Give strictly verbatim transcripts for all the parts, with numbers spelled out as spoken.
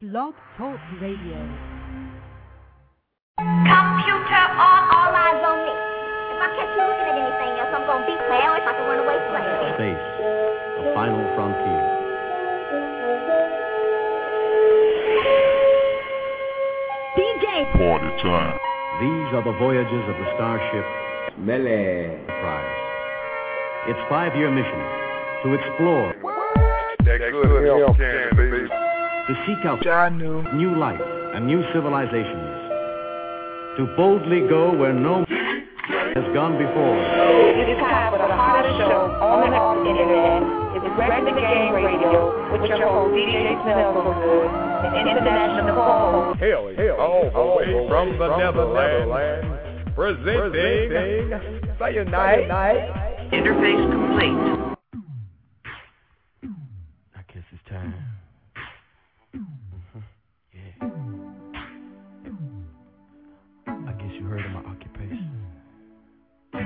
Blog Talk Radio. Computer on, all eyes on me. If I catch you looking at anything else, I'm gonna beat my ass like a runaway slave. Space, the final frontier. D J! Party time. These are the voyages of the starship Melee Prize. Its five-year mission to explore, That good help can, baby. to seek out I knew. new life and new civilizations, to boldly go where no man has gone before. It's time for the hottest show on the internet. It's Regular Game Radio with your host, D J Smells, the international co-host. Hell, hell, all the way from the Netherlands. Presenting Cyanide. Interface complete. I guess it's time. Mhm. Yeah. I guess you heard of my occupation. Okay.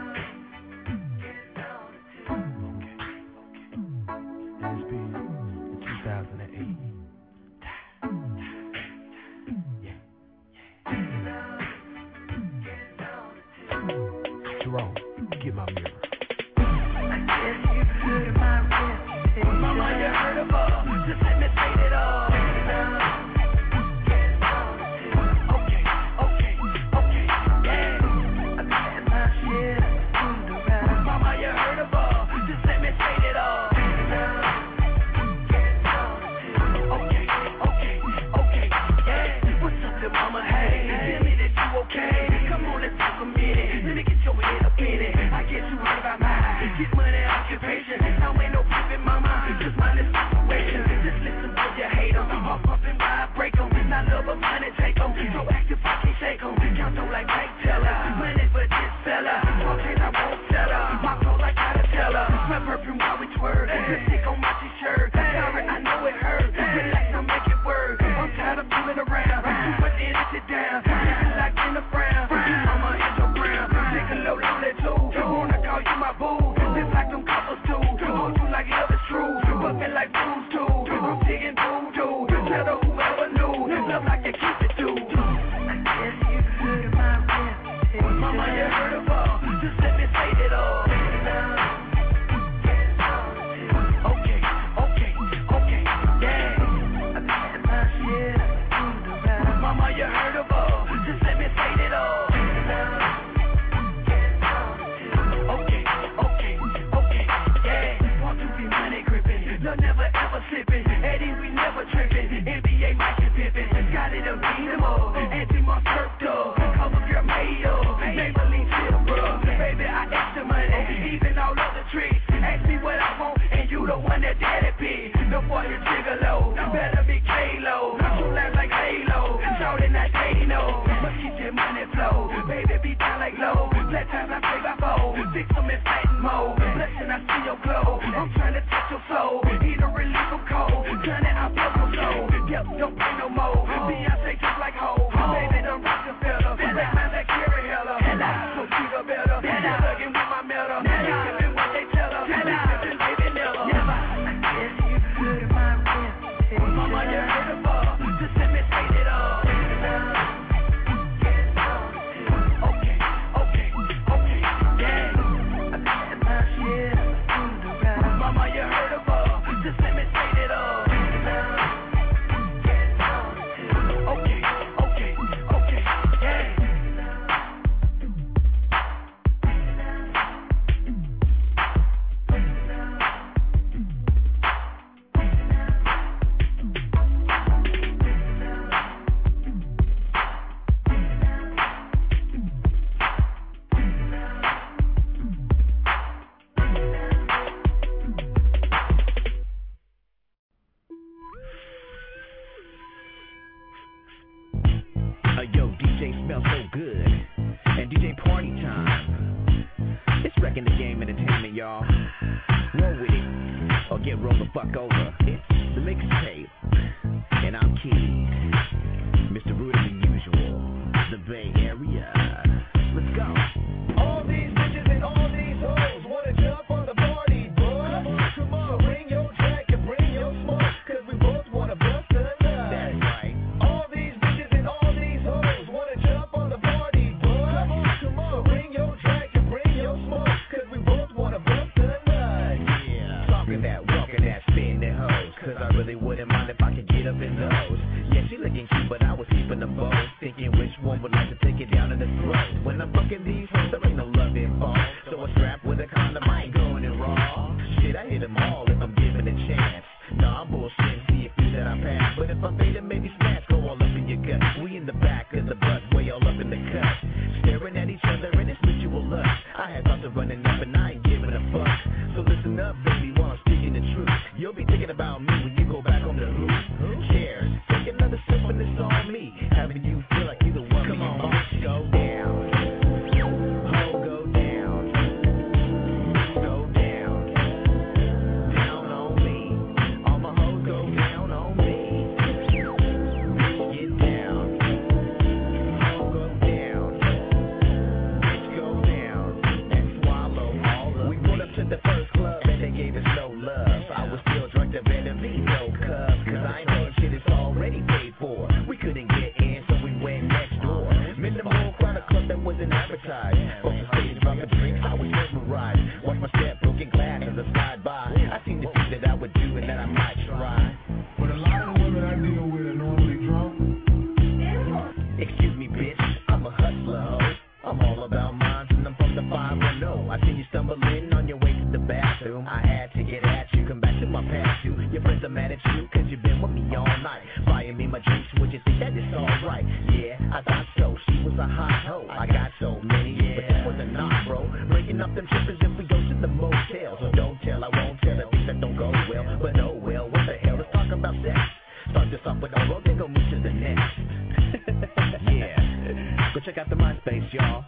Okay. And it's been in two thousand eight. Yeah. Yeah. Jerome, get my mirror. Mama, you heard of her, just let me say it all. Okay, okay, okay, yeah. I got my shit on the ride. Mama, you heard of her, just let me say it all. Okay, okay, okay, yeah. What's up, little mama, hey, tell me that you okay. Come on, let's talk a minute, let me get your head up in it. I guess you heard about mine, get money, occupation. Now ain't no flipping, mama. Just mind this situation. Just listen to you hate them. All pumping why I break them. Not love them, money take them. So active, I can't shake them. Count them like bank teller. Money for this fella. Okay, I won't tell her. My clothes, I gotta tell her. My perfume while we twerk. Lipstick on my t-shirt. Sorry, I know it hurt. Relax, I'll make it work. I'm tired of fooling around. Too much energy sit down. Living like in the frown. Mama is your brown. Take a low lonely too. Wanna call you my boo. Live like them couples do. Hold you like love is true. Fuck me like fools too. I'm digging voodoo. Tell her whoever knew. Love like you keep it too. I guess you heard of my reputation. Mama, you heard of her. Just let me say it all. Okay, okay, okay, yeah. I got my shit on the ride. Mama, you heard of her. Just let me say it all. Okay, okay, okay, yeah. Want to be money gripping. No, never ever slipping. Eddie, we never tripping. N B A, Michael Pippen. Got it up, beat 'em up. Anti-Moss Turk, cover girl made up. Maybelline silver. Baby, I extra money. Even all other tricks. Ask me what I want, and you the one that daddy pick. No boy, you trigger low. Better be K-Lo. You laugh like Halo. Shorty, not they know. But keep your money flow. Baby, be down like low. Black times I play by four. Fix them in fighting mode. Blessing, I see your glow. I'm trying to touch your soul. Either relief or cold. Turn it out, your soul. Yep, don't pay no more. Beyonce just like Ho. Baby, the Rockefeller. Black man like Carrie Heller. So treat better. Thugging with my metal. Giving what they tell her. Living, baby, never. I guess you heard of my reputation. Mama, you heard of her. Just let me say it all. Okay, okay, okay, yeah. I got my shit on the ride. Mama, you heard of her. Just let me say it all. Okay, okay, okay, yeah. Uh, yo, D J smells so good. And D J party time. It's wrecking the game entertainment, y'all. Roll with it, or get rolled the fuck over. It's the mixtape. And I'm Keys, Mister Rude as usual. The Bay Area. Let's go. All these bitches and all these hoes wanna jump on the party bus. Come on, bring your track and bring your smoke, 'cause we both wanna bust a nut. up in those. Yeah, she looking cute, but I was keeping them both, thinking which one would like to take it down in the throat. When I'm fucking these hoes, there ain't no love involved, so I strap with a condom, I ain't going in raw. Shit, I hit them all if I'm given a chance. Nah, I'm bullshit, see a few that I pass, but if I fade them, maybe smash, go all up in your gut. We in the back of the butt, way all up in the cut, staring at each other in this mutual lust. I had thoughts of running up and I ain't giving a fuck. So listen up, baby, while I'm speaking the truth. You'll be thinking about me when you go back home to who? Who cares? Take another sip and it's on me. Having you feel like you the one. Come on, bitch, go down. Ho, go down. Go down. Down on me. All my hoes go down on me. Bitch, get down. Ho, go down. Bitch, go down. And swallow all of We pulled up to the first club and they gave us no love. I was still drunk to better be no cuz, cause I know shit is already paid for. We couldn't get in, so we went next door. Minimal crowd, a club that wasn't advertised. Folks on stage about the drinks, I was mesmerized. Watch my step, broken glass as I slide by. I seen the things that I would do and that I might try. But a lot of women I deal with are normally drunk. Excuse me, bitch, I'm a hustler, ho. I'm all about mines and I'm from the five one oh. I seen you stumbling on your way to the bathroom. I had to get at you, come back to my past you. Your friends are mad at you cause you've been with me all night, buying me my drinks, would you think that it's alright? Yeah, I thought so, she was a hot hoe. I got so many, yeah, but this was a knock, bro. Breaking up them trippers if we go to the motel. So don't tell, I won't tell the things that don't go well. But oh well, what the hell, let's talk about sex. Start this off with a roll, then go move to the next. Yeah, go check out the MySpace, y'all.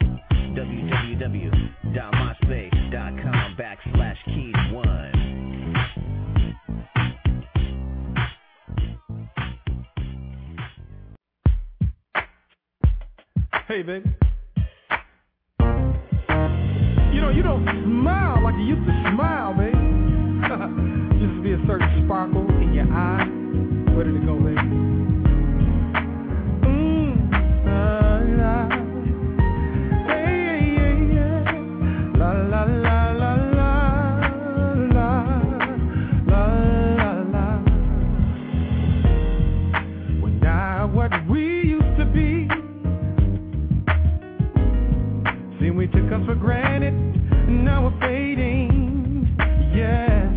www.myspace.com backslash keys one. Hey, baby. You know, you don't smile like you used to smile, baby. Used to be a certain sparkle in your eye. Where did it go, baby? Mmm, la, la. Hey, yeah, yeah. La, la, la, la, la, la, la, la, la. Well, now what we used to be, seem we took us for granted, now we're fading, yes.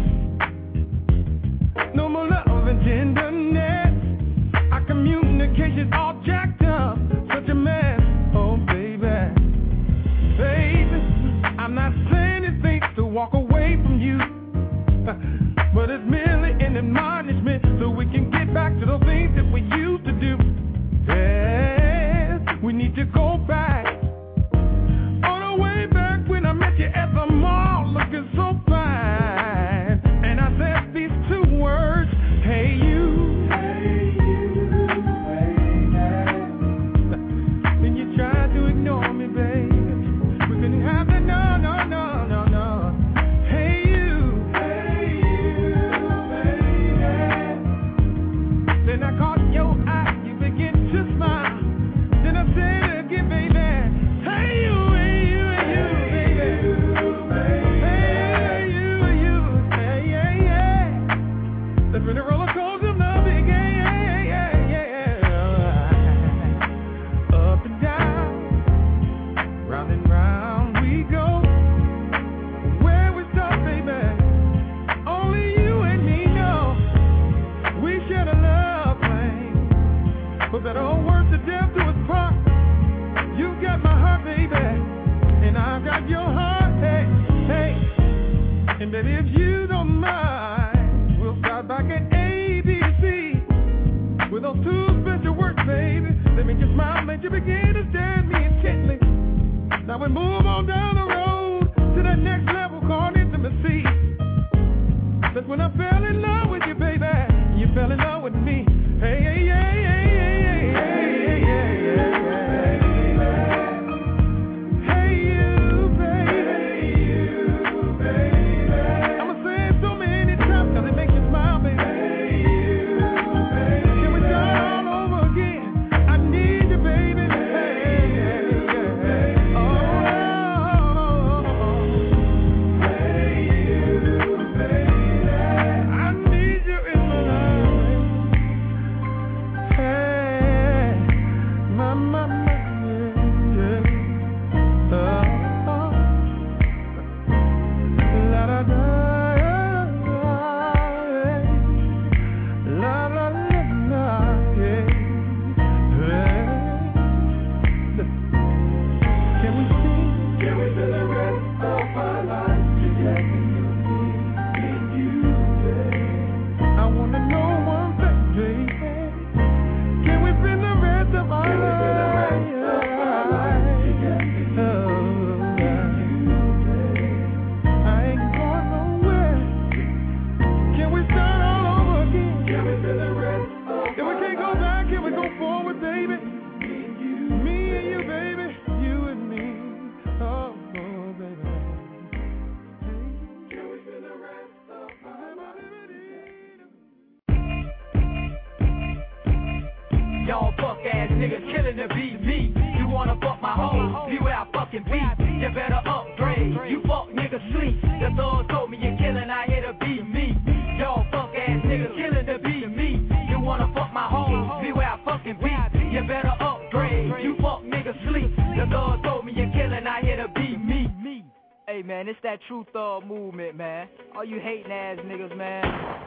No more love and tenderness, our communication's all jacked up, such a mess, oh baby. Baby, I'm not saying it's safe to walk away from you, but it's merely an admonishment so we can get back to those things that we used to do. Yes, we need to go back. Way back when I met you at the mall, looking so fine, and I said these two words, hey you, hey you, baby. Then you tried to ignore me, baby. We couldn't have that, no, no, no, no, no. Hey you, hey you, baby. Then I caught your eye, you begin to smile. Then I said again, baby, hey you. It's been a roller coaster of love again, yeah, yeah, yeah. Up and down, round and round we go. Where we start, baby, only you and me know. We shared a love flame, but that old word to death do us part. You got my heart, baby, and I've got your heart, hey, hey. And baby, if you don't mind, we'll start back at A, B, C with those two special words, baby. They make you smile, make you begin to stare at me intently. Now we move on down the road to that next level called intimacy. That's when I fell in love with you, baby. You fell in love with me. Hey, hey, yeah, yeah, yeah, yeah, yeah, yeah, yeah, yeah. Hey, you, baby. Hey, you, baby. I'ma say it can we go forward, baby? Me and you, baby, you and me. Oh, oh baby. Can we spend the rest of our lives? Y'all fuck ass niggas killing the beat me. You wanna fuck my hoe? Be where I fucking be. You better upgrade. You fuck niggas sleep. The thugs told me you're killing. I hear the beat me. Y'all fuck ass niggas killing the beat me. You wanna fuck my hoe? Be where I fucking be. You better upgrade. You fuck niggas sleep. The thugs told me you're killing. I hear the beat me. Hey man, it's that true thug movement, man. All you hating ass niggas, man.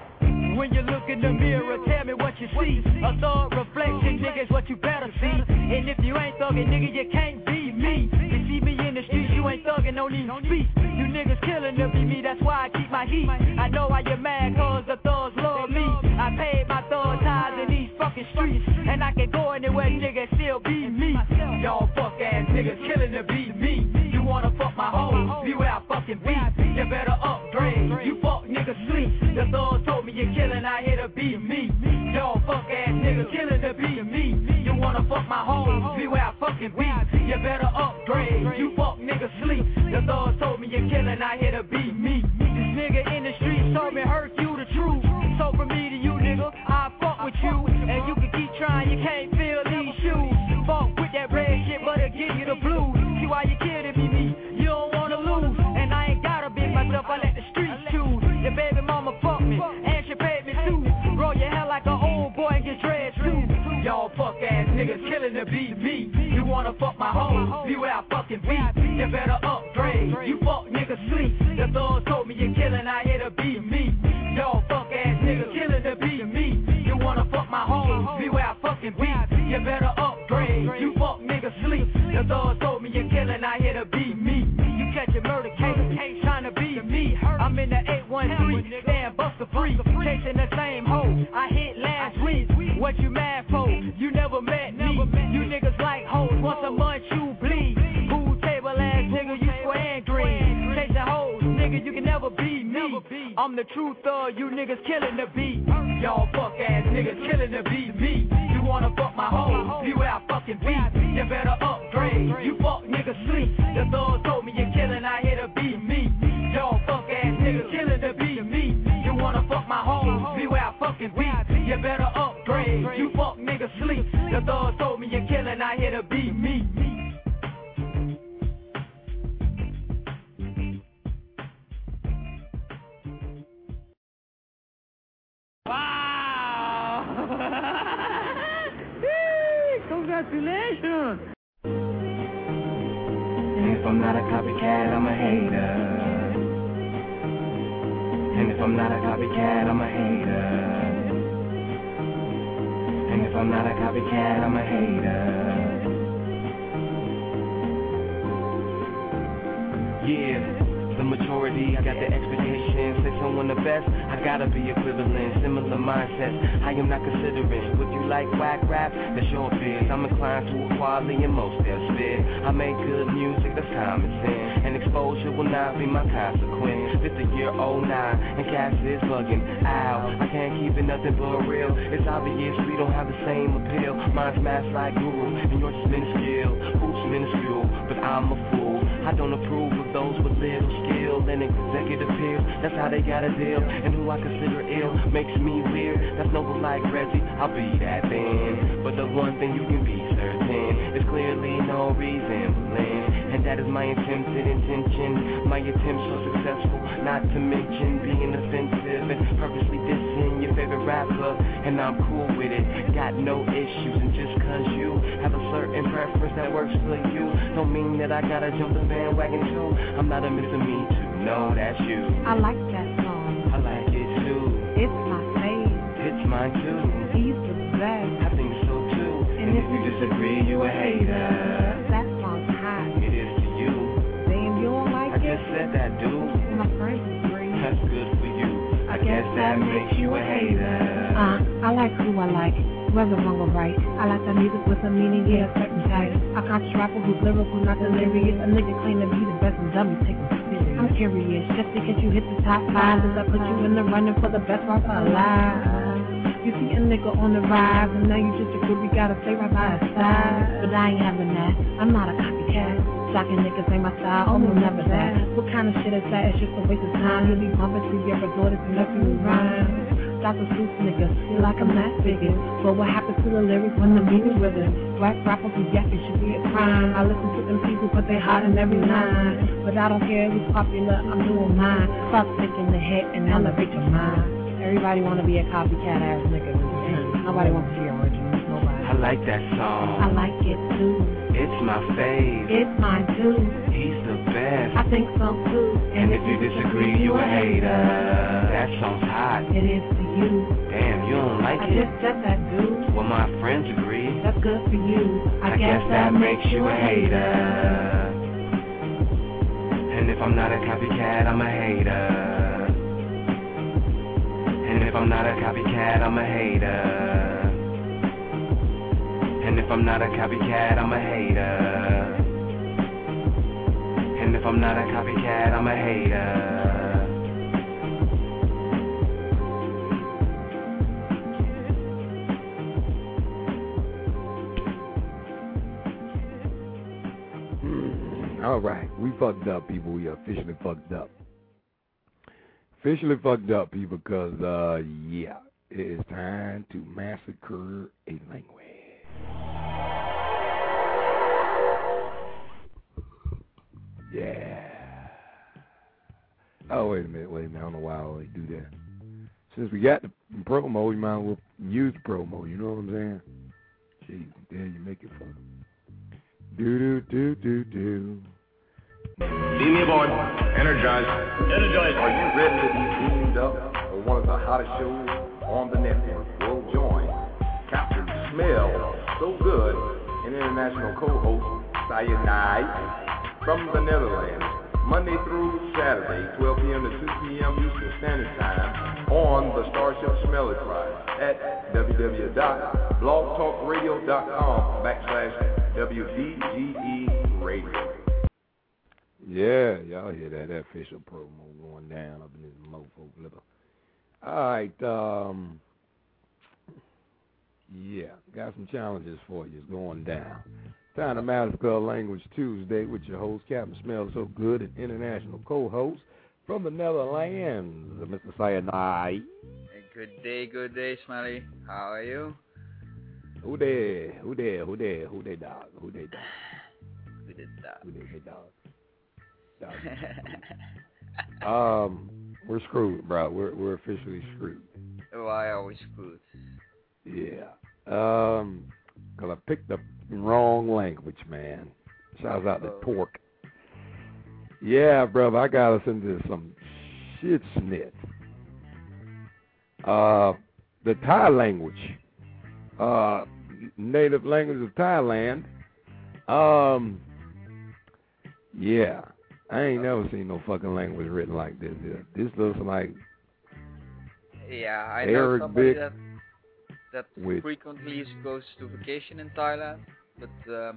When you look in the mirror, tell me what you see. A thug reflection, nigga, is what you better see. And if you ain't thuggin', nigga, you can't be me. You see me in the streets, you ain't thuggin', no need to speak. You niggas killing to be me, that's why I keep my heat. I know why you're mad, cause the thugs love me. I paid my thug ties in these fucking streets. And I can go anywhere, nigga, still be me. Y'all fuck ass niggas killing to be me. You wanna fuck my hoe, be where I fucking be. You better upgrade, you fuck niggas sleep. The thugs told me you're killing, I hear the beat me. Y'all fuck ass niggas killing the beat me. You wanna fuck my hoe, be where I fucking be. You better upgrade, you fuck niggas sleep. The thugs told me you're killing, I hear the beat me. This nigga in the streets told me hurt you the truth. So from me to you nigga, I fuck with you. And you can keep trying, you can't feel these shoes. Fuck with that red shit, but it give you the blues. See why you kidding me, me, you don't wanna lose. And I ain't gotta be myself, I let the streets choose. Your baby mama fuck me, and she paid me too. Roll your hair like an old boy and get dreads too. Y'all fuck ass niggas killing to be me. You wanna fuck my hoe, be where I fucking be. You better upgrade, you fuck niggas sleep. The thugs told me you're killing, I hear the beat me. Y'all fuck ass niggas killing to be me. You wanna fuck my hoe, be where I fucking be. You better upgrade, you fuck niggas sleep. The thugs told me you're killing, I hear the beat me. You catch a murder case, trying to be me. I'm in the eight one three, stand buster free, chasing the same hoe I hit last week. What you mad for? You never met me. You niggas like hoes, once a month you bleed. Pool table ass nigga, you square and green. Chasing hoes, nigga, you can never be me. I'm the true thug, you niggas killing the beat. Y'all fuck ass niggas killing the beat me. You wanna fuck my hoe, be where I fucking be. You better upgrade, you fuck niggas sleep. The thugs told me you're killing, I hear the beat me. Y'all fuck ass niggas killing the beat me. You wanna fuck my hoe, be where I fucking be. You better upgrade, you fuck niggas sleep. The thugs told me you're killing, I hear the beat me. Wow! Congratulations! And if I'm not a copycat, I'm a hater. And if I'm not a copycat, I'm a hater. And if I'm not a copycat, I'm a hater. Yeah. The majority, I got the expectations. Say someone the best, I gotta be equivalent. Similar mindsets, I am not considering. Would you like whack rap? That's your biz. I'm inclined to equality in most they'll spit. I make good music, that's common sense. And exposure will not be my consequence. It's the year oh nine, and cats is bugging. Ow, I can't keep it nothing but real. It's obvious we don't have the same appeal. Mine's mass like guru, and yours is minuscule. Who's minuscule, but I'm a fool. I don't approve of those with little skill and executive appeal. That's how they got a deal. And who I consider ill makes me weird. That's noble like Reggie, I'll be that then. But the one thing you can be certain is clearly no resemblance. And that is my attempted intention. My attempts so successful, not to mention being offensive and purposely dissing your favorite rapper. And I'm cool with it, got no issues. And just cause you have a certain preference that works for you, don't mean that I gotta jump the bandwagon too. I'm not a Mister Me Too, no, that's you. I like that song. I like it too. It's my favorite. It's mine too. He's the best. I think so too. And, and if you disagree, you a hater. That song's hot. It is to you. Damn, you don't like I it? I just said that, dude. My friends agree. That's good for you. I, I guess, guess that makes you a hater. Uh, I like who I like. Whether wrong or right, I like the music with a meaning, yeah, a certain type. A conscious rapper who's lyrical, not delirious. A nigga claim to be the best and dummy, take him serious. I'm curious, just because you hit the top five, does that put you in the running for the best rapper alive? You see a nigga on the rise, and now you just a groupie, gotta stay right by his side. But I ain't having that, I'm not a copycat. Shocking niggas ain't my style, oh no, never that. What kind of shit is that? It's just a waste of time. You'll be bumping through your resorts and nothing you rhyme. Doctor Seuss nigga, feel like I'm that figure. But what happens to the lyrics when the beat is rhythm? Black rappers who yapping should be a crime. I listen to them people, but they hot in every line. But I don't care who's popular, I'm doing mine. Fuck thinking the head and elevate your mind. Everybody wanna be a copycat ass nigga. Nobody wants to be original. Nobody. I like that song. I like it too. It's my fave. It's mine too. He's the best. I think so too. And, and if you disagree, you a hater. That song's hot. It is to you. Damn, you don't like I it? I just said that, dude. Well, my friends agree. That's good for you. I, I guess, guess that makes you a hater. And if I'm not a copycat, I'm a hater. And if I'm not a copycat, I'm a hater. And if I'm not a copycat, I'm a hater. And if I'm not a copycat, I'm a hater. Mm, all right, we fucked up, people. We officially fucked up. Officially fucked up, people, because, uh, yeah, it is time to massacre a language. Yeah. Oh, wait a minute, wait a minute. I don't know why I always do that. Since we got the promo, you might as well use the promo, you know what I'm saying? Jeez, there you make it fun. Do, do, do, do, do. Lead me aboard. Energize. Energize. Are you ready to be teamed up for one of the hottest shows on the network? Well, join Captain Smell So Good and international co-host Cyanide from the Netherlands, Monday through Saturday, twelve p.m. to two p.m. Eastern Standard Time on the Starship Smelly Tribe at www.blogtalkradio.com backslash WDGE Radio. Yeah, y'all hear that, that official promo going down up in this mofo flipper. All right, um, yeah, got some challenges for you. It's going down. Time to Massacre Language Tuesday with your host, Captain Smells So Good, and international co-host from the Netherlands, Mister Cyanide. Good day, good day, Smelly. How are you? Who there? Who there? Who there? Who they dog? Who they dog? Who they dog? Who they dog? dog. um, we're screwed, bro. We're we're officially screwed. Why are we screwed? Yeah. Um, cause I picked the wrong language, man. Shouts out to Torque. Yeah, brother, I got us into some shit snit. Uh, the Thai language, uh, native language of Thailand. Um, yeah, I ain't never seen no fucking language written like this. This looks like yeah, I know somebody Arabic that that with frequently goes to vacation in Thailand, but um,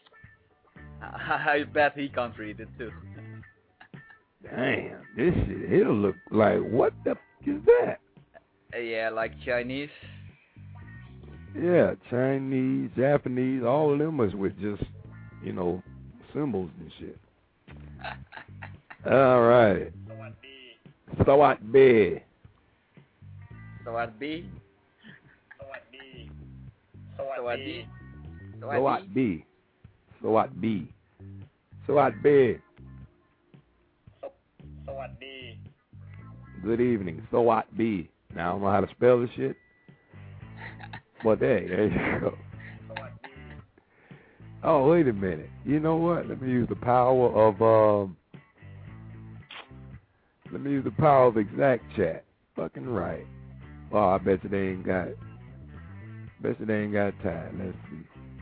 I bet he can't read it too. Damn, this shit, it'll look like, what the f*** is that? Uh, yeah, like Chinese. Yeah, Chinese, Japanese, all of them is with just, you know, symbols and shit. All right. Sawat B. Sawat B. Sawat B. Sawat B. Sawat B. Sawat B. Sawat B. Sawat B. Good evening. Sawat B. Now, I don't know how to spell this shit. But hey, there you go. Oh, wait a minute. You know what? Let me use the power of, um, let me use the power of exact chat. Fucking right. Oh, I bet you they ain't got, bet you they ain't got time. Let's see.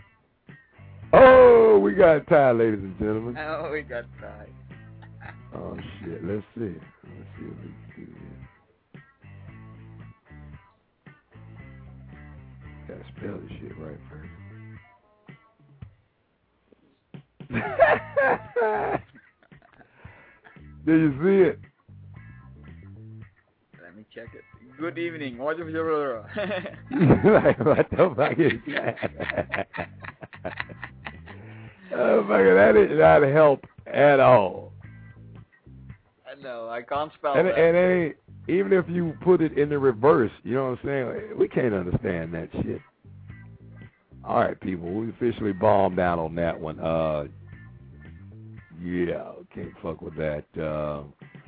Oh, we got time, ladies and gentlemen. Oh, we got time. Oh, shit. Let's see. Let's see what we can do here. Gotta spell this shit right first. Did you see it? Let me check it. Good evening. What is your like, what the fuck is that? Oh, fuck, that did not help at all. I know, I can't spell and, that. And it, even if you put it in the reverse, you know what I'm saying? We can't understand that shit. All right, people, we officially bombed down on that one. Uh, yeah, can't fuck with that. Uh,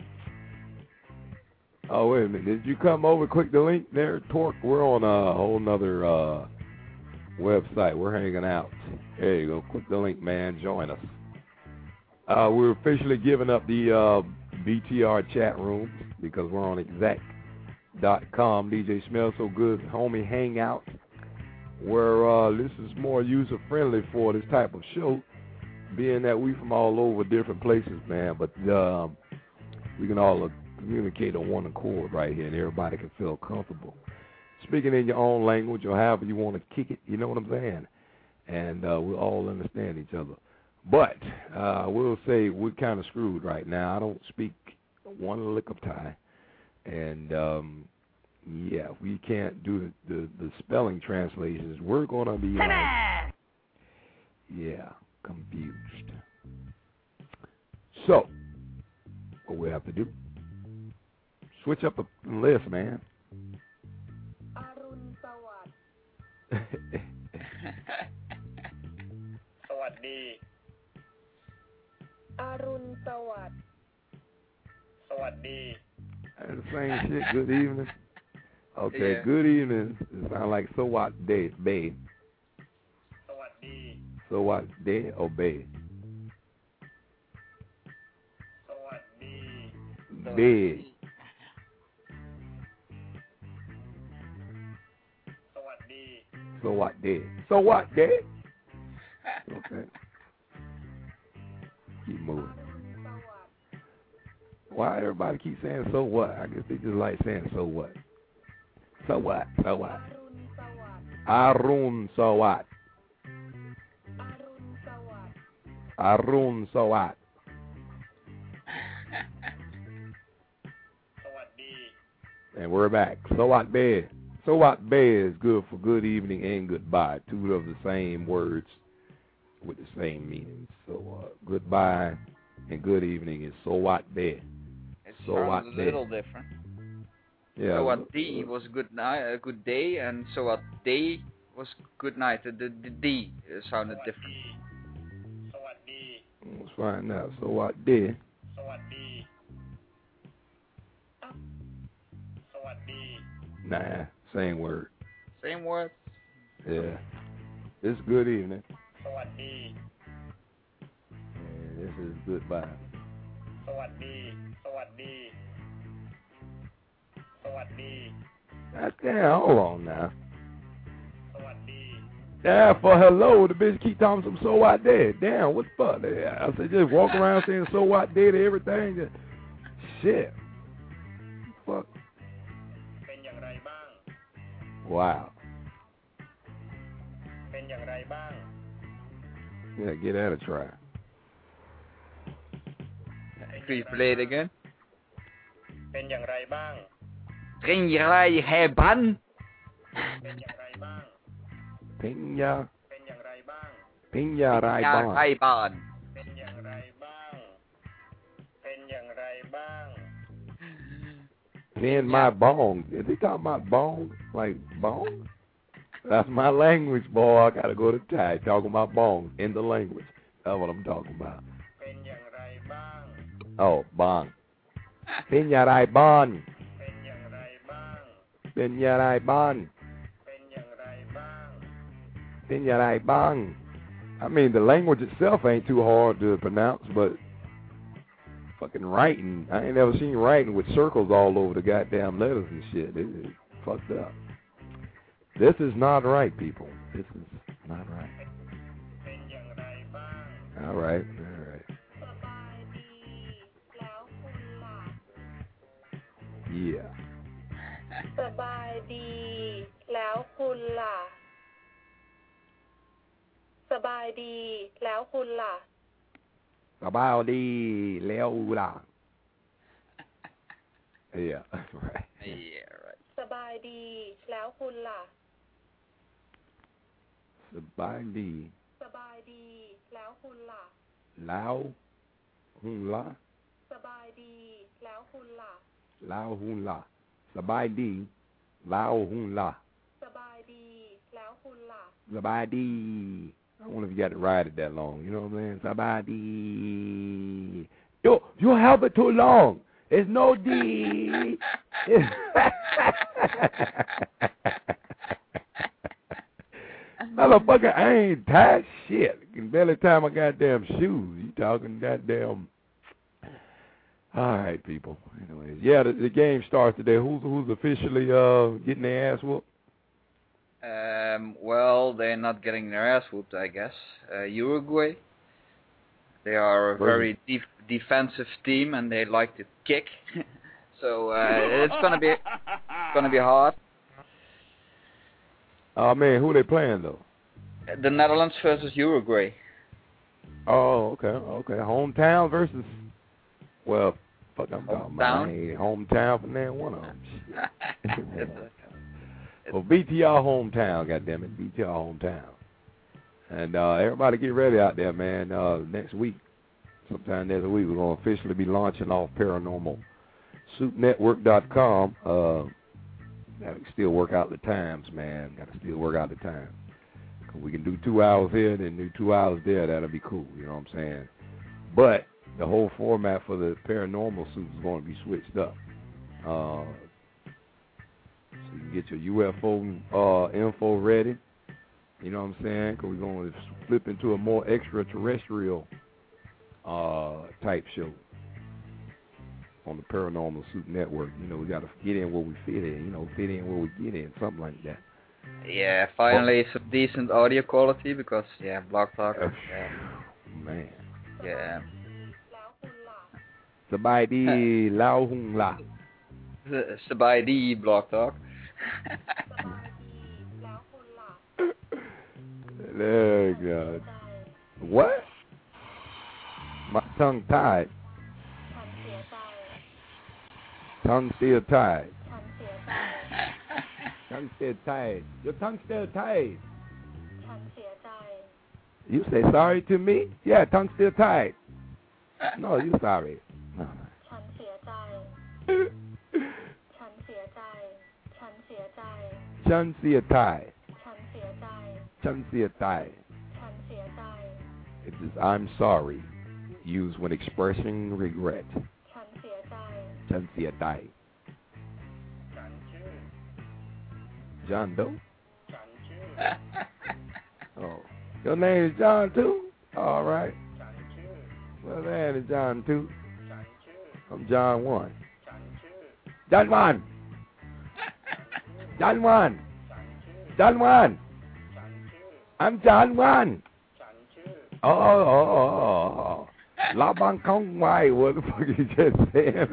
oh, wait a minute. Did you come over? Click the link there, Torque. We're on a whole nother uh, website. We're hanging out. There you go. Click the link, man. Join us. Uh, we're officially giving up the uh, B T R chat room because we're on exec dot com. D J Smells So Good Homie Hangout, where uh, this is more user-friendly for this type of show, being that we from all over different places, man. But uh, we can all uh, communicate on one accord right here, and everybody can feel comfortable speaking in your own language or however you want to kick it, you know what I'm saying? And uh, we all understand each other. But uh, we'll say we're kind of screwed right now. I don't speak one lick of Thai. And, um, yeah, we can't do the, the, the spelling translations. We're going to be, uh, yeah, confused. So, what we have to do, switch up the list, man. Arun Sawat. สวัสดี Arun Sawat. สวัสดี The same shit. Good evening. Okay, Yeah. good evening. It sounds like so what day, bay. สวัสดี So what day or bay? สวัสดี Bay. สวัสดี So what day? So what day? Okay. Keep moving. Why everybody keep saying so what? I guess they just like saying so what. So what? So what? Arun Sawat. Arun Sawat. สวัสดี And we're back. Sawat Bay. Sawat Bay is good for good evening and goodbye. Two of the same words with the same meanings. So uh, goodbye and good evening is Sawat Bay. It So sounds what a day? little different. Yeah. So what D was good night, a good day, and so what day was good night. The, the, the D sounded different. สวัสดี Let's find out. So what day? สวัสดี สวัสดี Nah, same word. Same word. Yeah. It's good evening. สวัสดี And this is goodbye. สวัสดี สวัสดี สวัสดี That's damn. Hold on now. สวัสดี Yeah, for hello, the bitch keep talking some so what day. Damn, what the fuck? I said just walk around saying so what day to everything. Just, shit. Fuck. เป็นอย่างไรบ้าง Wow. เป็นอย่างไรบ้าง Yeah, get that a try. Could you play it again? เป็นอย่างไรบ้าง Ring je rij je ban. เป็นอย่างไรบ้าง Pinya. เป็นอย่างไรบ้าง Pinya Rai Ja, Ban. rij ban. เป็นอย่างไรบ้าง เป็นอย่างไรบ้าง Pin my bong. Is he talking about bong? Like bong? That's my language, boy. I gotta go to Thai talking about bong in the language. That's what I'm talking about. เป็นอย่างไรบ้าง Oh, bong. Pinya Rai Ban. เป็นอย่างไรบ้าง Pinya Rai Ban. เป็นอย่างไรบ้าง Pinya Rai Bang. I mean, the language itself ain't too hard to pronounce, but fucking writing, I ain't never seen writing with circles all over the goddamn letters and shit. It is fucked up. This is not right, people. This is not right. เป็นอย่างไรบ้าง All right, all right. สบายดีแล้วคุณล่ะ Yeah. สบายดีแล้วคุณล่ะ สบายดีแล้วคุณล่ะ About the Leola. Yeah, right. Yeah, right. สบายดีแล้วคุณล่ะสบายดีสบายดีแล้วคุณล่ะแล้วหุ่นละสบายดีแล้วคุณล่ะแล้วหุ่นละสบายดีแล้วหุ่นละสบายดีแล้วคุณล่ะสบายดี I don't know if you got to ride it that long. You know what I'm saying? Sabadi. Yo, you have it too long. It's no D. Motherfucker, I ain't tied shit. I can barely tie my goddamn shoes. You talking goddamn. All right, people. Anyways, yeah, the, the game starts today. Who's who's officially uh getting their ass whooped? Um, well, they're not getting their ass whooped, I guess. Uh, Uruguay. They are a very def- defensive team, and they like to kick. so uh, it's gonna be gonna be hard. Oh man, who they playing though? The Netherlands versus Uruguay. Oh, okay, okay. Hometown versus. Well, fuck, I'm talking about hometown from there. One of them. Well, B T R hometown, goddammit, B T R hometown. And uh, everybody get ready out there, man. Uh, next week, sometime next week, we're going to officially be launching off Paranormal Soup Network dot com. Uh, got to still work out the times, man. Got to still work out the time. Cause we can do two hours here, then do two hours there. That'll be cool, you know what I'm saying? But the whole format for the Paranormal Soup is going to be switched up. Uh, So you can get your U F O uh, info ready. You know what I'm saying? Because we're going to flip into a more extraterrestrial uh, type show on the Paranormal Soup Network. You know, we got to get in where we fit in. You know, fit in where we get in, something like that. Yeah, finally some decent audio quality because, yeah, Block Talk. Uh, yeah. Man. Yeah. Sabadi Lao Hung La. Sabadi Block Talk. Oh, God. What? My tongue tied. Tongue still tied. Tongue still tied. Your tongue still tied. You say sorry to me? Yeah, tongue still tied. No, you sorry. No. ฉันเสียใจ ฉันเสียใจ ฉันเสียใจฉันเสียใจฉันเสียใจฉันเสียใจฉันเสียใจ It is I'm sorry. Used when expressing regret. ฉันเสียใจฉันเสียใจฉันชื่อ John Doe? ฉันชื่อ Oh. Your name is John too? All right. ฉันชื่อ Well, that is John too. ฉันชื่อ I'm John one. ฉันชื่อ John one. John one. ฉันชื่อ John one. ฉันชื่อ I'm John one. ฉันชื่อ Oh, oh, oh, oh, oh. La Bang Kong Wai. What the fuck you just said?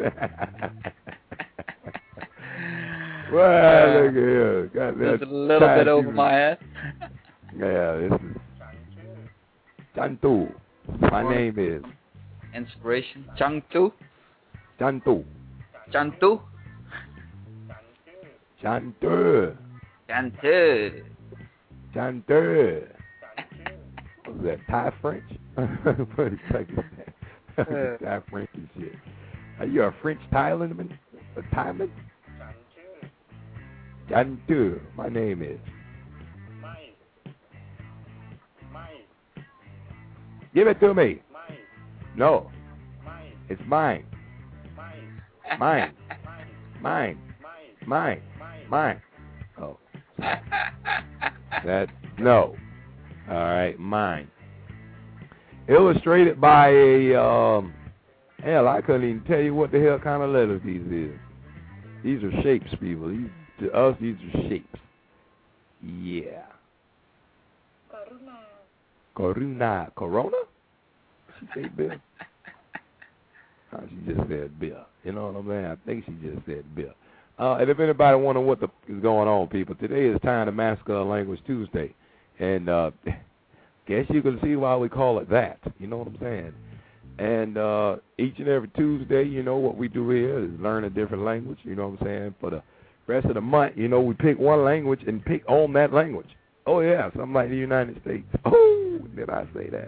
Well, look at here. Got that Just a little bit over my head. Yeah, this is Chantu. My name is Inspiration. Changtu. Chantu. Chantu. Chantu. Chantu. Chantu. What was that? Thai French? What the fuck is that? Thai French and shit. Are you a French Thailandman? A Thaiman? Chantu. My name is. Give it to me. No. It's mine. Mine. Mine. Mine. Mine. Oh. That, no. All right, mine. Illustrated by a, um, hell, I couldn't even tell you what the hell kind of letters these is. These are shapes, people. These, to us, these are shapes. Yeah. Corona. Corona? She say Bill? Oh, she just said Bill. You know what I'm saying? I think she just said Bill. Uh, and if anybody wonder what the is going on, people, today is Time to Massacre Language Tuesday. And uh, guess you can see why we call it that. You know what I'm saying? And uh, each and every Tuesday, you know, what we do here is learn a different language, you know what I'm saying? For the rest of the month, you know, we pick one language and pick on that language. Oh, yeah, something like the United States. Oh, did I say that?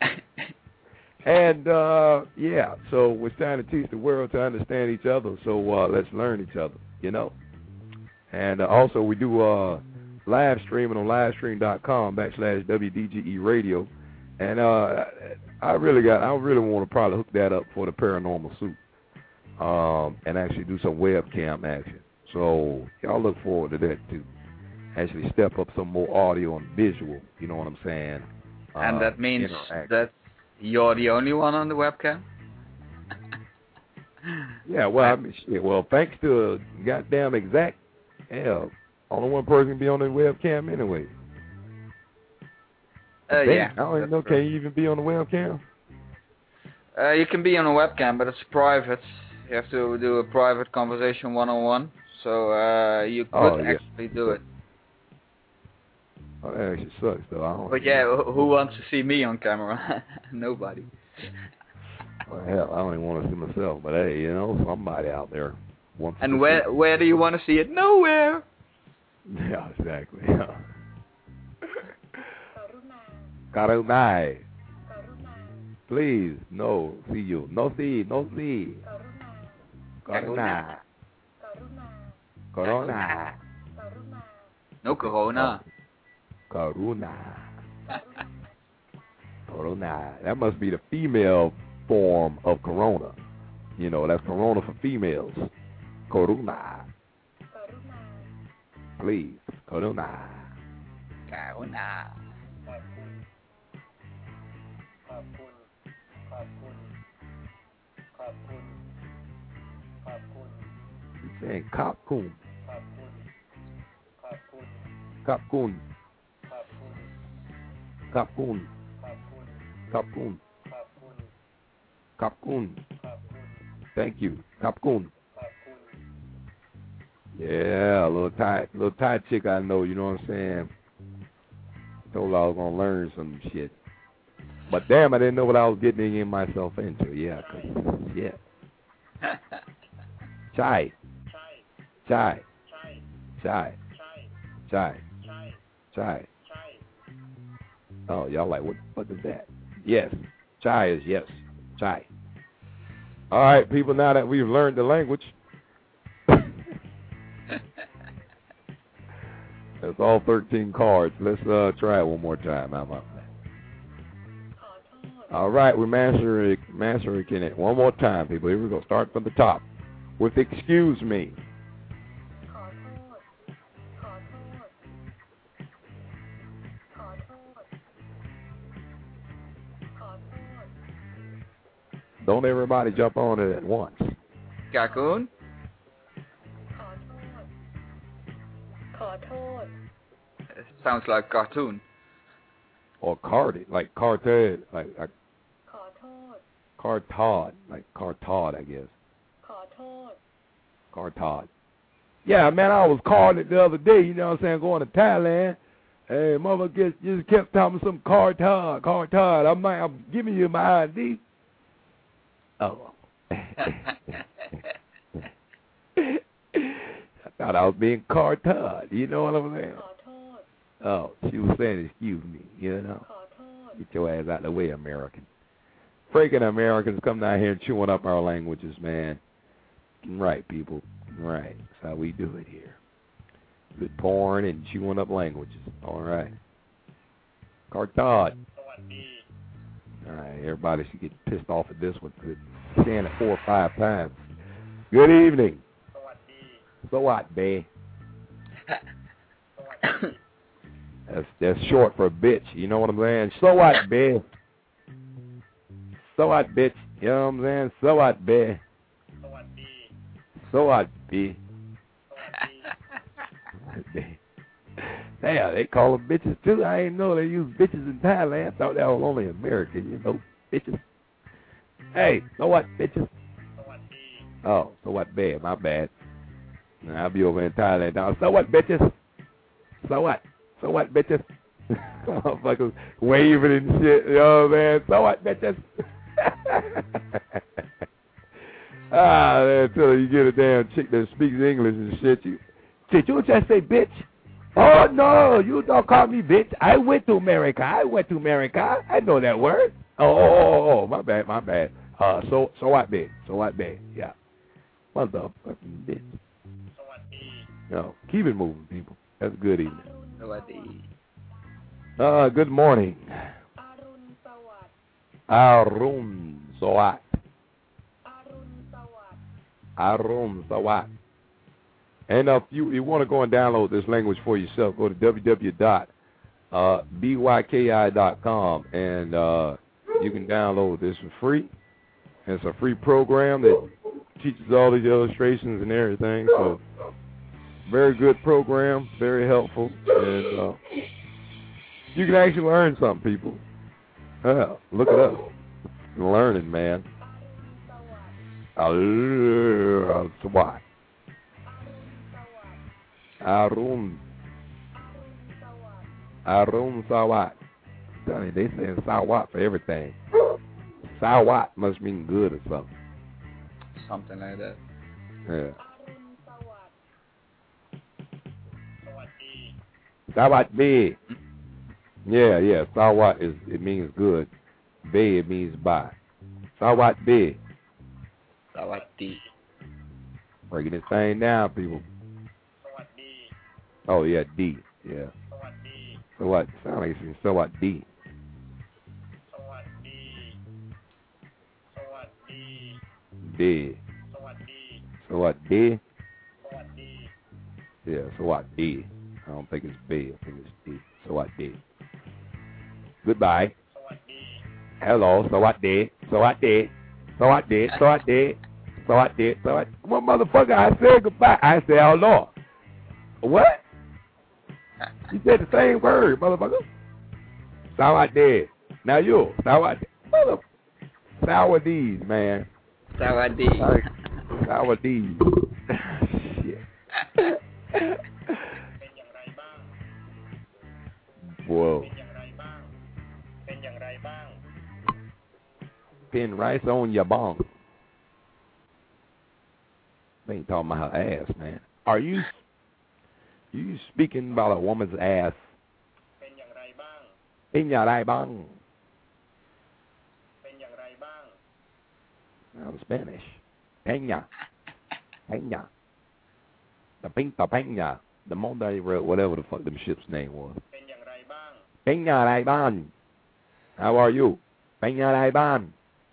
And, uh, yeah, so we're trying to teach the world to understand each other, so uh, let's learn each other, you know? And uh, also we do uh, live streaming on livestream.com backslash W D G E radio. And uh, I really got, I really want to probably hook that up for the Paranormal Suit um, and actually do some webcam action. So y'all look forward to that too. Actually step up some more audio and visual, you know what I'm saying? And uh, that means that you're the only one on the webcam? Yeah, well, I mean, shit, well, thanks to goddamn Exact, yeah, only one person can be on the webcam anyway. Uh, yeah. I don't even know, can you even be on the webcam? Uh, you can be on a webcam, but it's private. You have to do a private conversation one-on-one, so uh, you could Oh, yeah. actually do it. Oh, that actually sucks, though. I don't But yeah, who who wants to see me on camera? Nobody. Well, hell, I don't even want to see myself, but hey, you know, somebody out there wants to And where where do you want to see it? Nowhere. Yeah, exactly. Karunai. Please, no, see you. No see, no see. Karuna. Corona. No corona. Karuna. Corona. That must be the female form of corona. You know, that's corona for females. Corona. Please, corona. Corona. You saying Kapkun. Kapkun. Kapkun. Kapkun. Kapkun. Thank you. Kapkun. Yeah, a little Thai, little Thai chick I know, you know what I'm saying? Told her I was going to learn some shit. But damn, I didn't know what I was getting in myself into. Yeah, cause, yeah. Chai. Chai. Chai. Chai. Chai. Oh, y'all like, what what is that? Yes. Chai is yes. Chai. All right, people, now that we've learned the language, that's all thirteen cards. Let's uh, try it one more time. I'm up. All right, we're mastering, mastering it one more time, people. Here we go. Start from the top with excuse me. Don't everybody jump on it at once. Cartoon? It sounds like cartoon. Or carded, like carted, like, like cartod, like cartod, I guess. Cartod. Yeah, man, I was carded the other day, you know what I'm saying, going to Thailand. Hey, mother just, just kept telling me some cartod, cartod. I'm like, I'm giving you my I D. Oh. I thought I was being cartod, you know what I'm saying? Oh, she was saying excuse me, you know. Get your ass out of the way, American. Freaking Americans come down here and chewing up our languages, man. Right, people. Right. That's how we do it here. Good porn and chewing up languages. All right. Cartod. All right, everybody should get pissed off at this one. Saying it four or five times. Good evening. So what, bae? That's that's short for bitch. You know what I'm saying? So what, bae? So what, bitch? You know what I'm saying? So what, bae? So what, bae? Yeah, they call them bitches too. I ain't know they use bitches in Thailand. I thought that was only American, you know, bitches. Hey, so what, bitches? Oh, so what, babe? My bad. Nah, I'll be over in Thailand now. So what, bitches? So what? So what, bitches? Motherfuckers waving and shit, you know what I'm saying? So what, bitches? Ah, man, until you get a damn chick that speaks English and shit. You, did you just say bitch? Oh, no, you don't call me bitch. I went to America. I went to America. I know that word. Oh, oh, oh, oh, my bad, my bad. Uh, so, so what, bitch? So what, bitch? Yeah. Motherfucking bitch. No, keep it moving, people. That's good evening. Uh, good morning. Arun Sawat. Arun Sawat. And if you, you want to go and download this language for yourself, go to w w w dot byki dot com and uh, you can download this for free. It's a free program that teaches all these illustrations and everything. So, very good program, very helpful, and uh, you can actually learn something, people. Yeah, look it up. Learning, man. Arun Sawat. Arun. Arun Sawat. They saying Sawat for everything. Sawat must mean good or something. Something like that. Yeah. Sawat B. Yeah, yeah. Sawat is it means good. B it means by. Sawat B. Sawat D. Breaking this thing down, people. Oh yeah, D. Yeah. So what? Sound like it's so what D. D. So what D? Yeah, so what D? I don't think it's B, I think it's D. So what D? Goodbye. Hello, so what D? So what D? So what D? So what D? So what D? So what? Well, motherfucker, I said goodbye. I said hello. What? You said the same word, motherfucker. Sawadee. Now you, Sawadee. Mother. Sawadee, man. Sawadee. Sawadee. Shit. Whoa. Pin rice on your bong. They ain't talking about her ass, man. Are you... You speaking about a woman's ass? In your right bang. Now Spanish. Peña. Peña. The Pinta Peña. The Monday Road, whatever the fuck them ship's name was. Peña Raiban. How are you? Peña Raiban.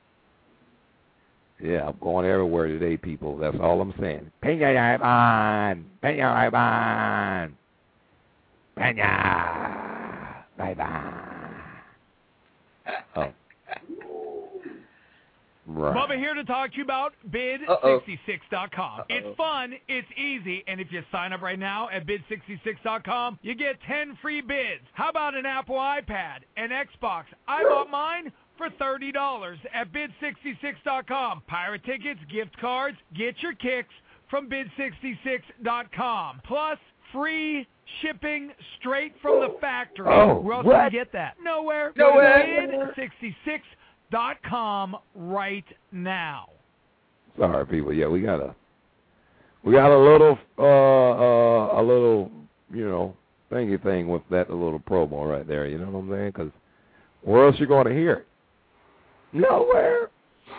Yeah, I'm going everywhere today, people. That's all I'm saying. Peña Raiban. Peña Raiban. Peña Raiban. Oh. Right. Bubba here to talk to you about bid sixty-six dot com. It's fun, it's easy, and if you sign up right now at bid sixty-six dot com, you get ten free bids. How about an Apple iPad, an Xbox? I bought mine for thirty dollars at bid sixty-six dot com. Pirate tickets, gift cards, get your kicks from bid sixty-six dot com. Plus, free shipping straight from the factory. Oh, Where else what? can you get that? Nowhere. Nowhere. bid sixty-six dot com right now. Sorry, people. Yeah, we got a, we got a little, uh, uh, a little, you know, thingy thing with that little promo right there. You know what I'm saying? Because where else you going to hear it? Nowhere.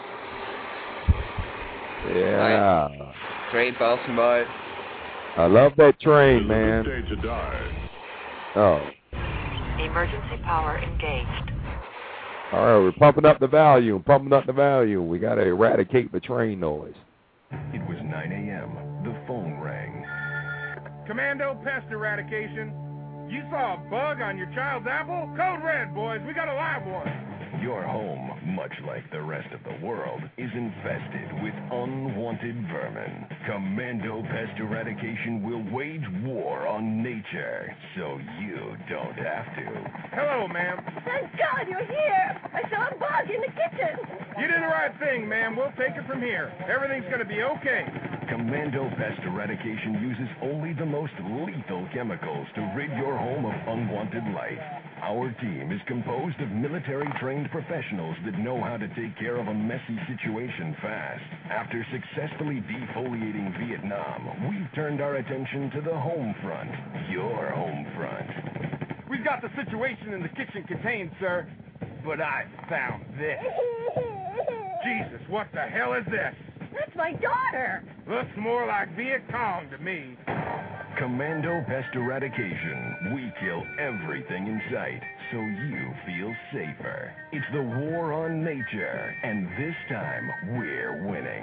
Yeah. Train passing by. I love that train, man. Oh. Emergency power engaged. All right, we're pumping up the volume, pumping up the volume. We got to eradicate the train noise. It was nine a.m. The phone rang. Commando Pest Eradication. You saw a bug on your child's apple? Code red, boys. We got a live one. Your home, much like the rest of the world, is infested with unwanted vermin. Commando Pest Eradication will wage war on nature, so you don't have to. Hello, ma'am. Thank God you're here. I saw a bug in the kitchen. You did the right thing, ma'am. We'll take it from here. Everything's going to be okay. Commando Pest Eradication uses only the most lethal chemicals to rid your home of unwanted life. Our team is composed of military-trained professionals that know how to take care of a messy situation fast. After successfully defoliating Vietnam, we've turned our attention to the home front, your home front. We've got the situation in the kitchen contained, sir, but I found this. Jesus, what the hell is this? That's my daughter. Looks more like Viet Cong to me. Commando Pest Eradication. We kill everything in sight, so you feel safer. It's the war on nature, and this time, we're winning.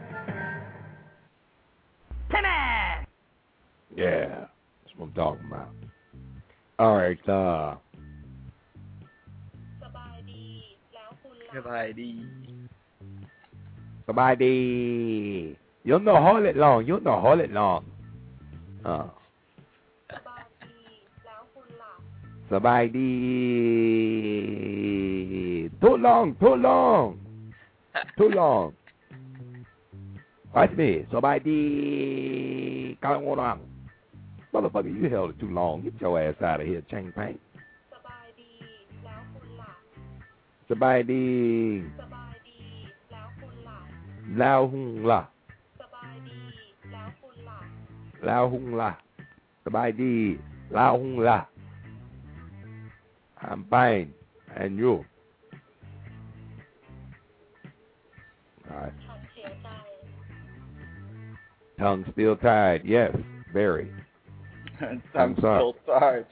Timmy! Yeah, that's what I'm talking about. All right, uh... Goodbye. สบายดี You know hold it long You know hold it long อ่าสบายดี Too long Too long Too long Watch me สบายดี Going on Motherfucker, you held it too long. Get your ass out of here, Chang Pang. สบายดี แล้วคุณล่ะ สบายดี สบายดี แล้วคุณล่ะ แล้วหุงล่ะ สบายดี แล้วคุณล่ะ แล้วหุงล่ะ สบายดี แล้วหุงล่ะ I'm fine. And you? All right. Tongue still tied. Yes, very. I'm still tired.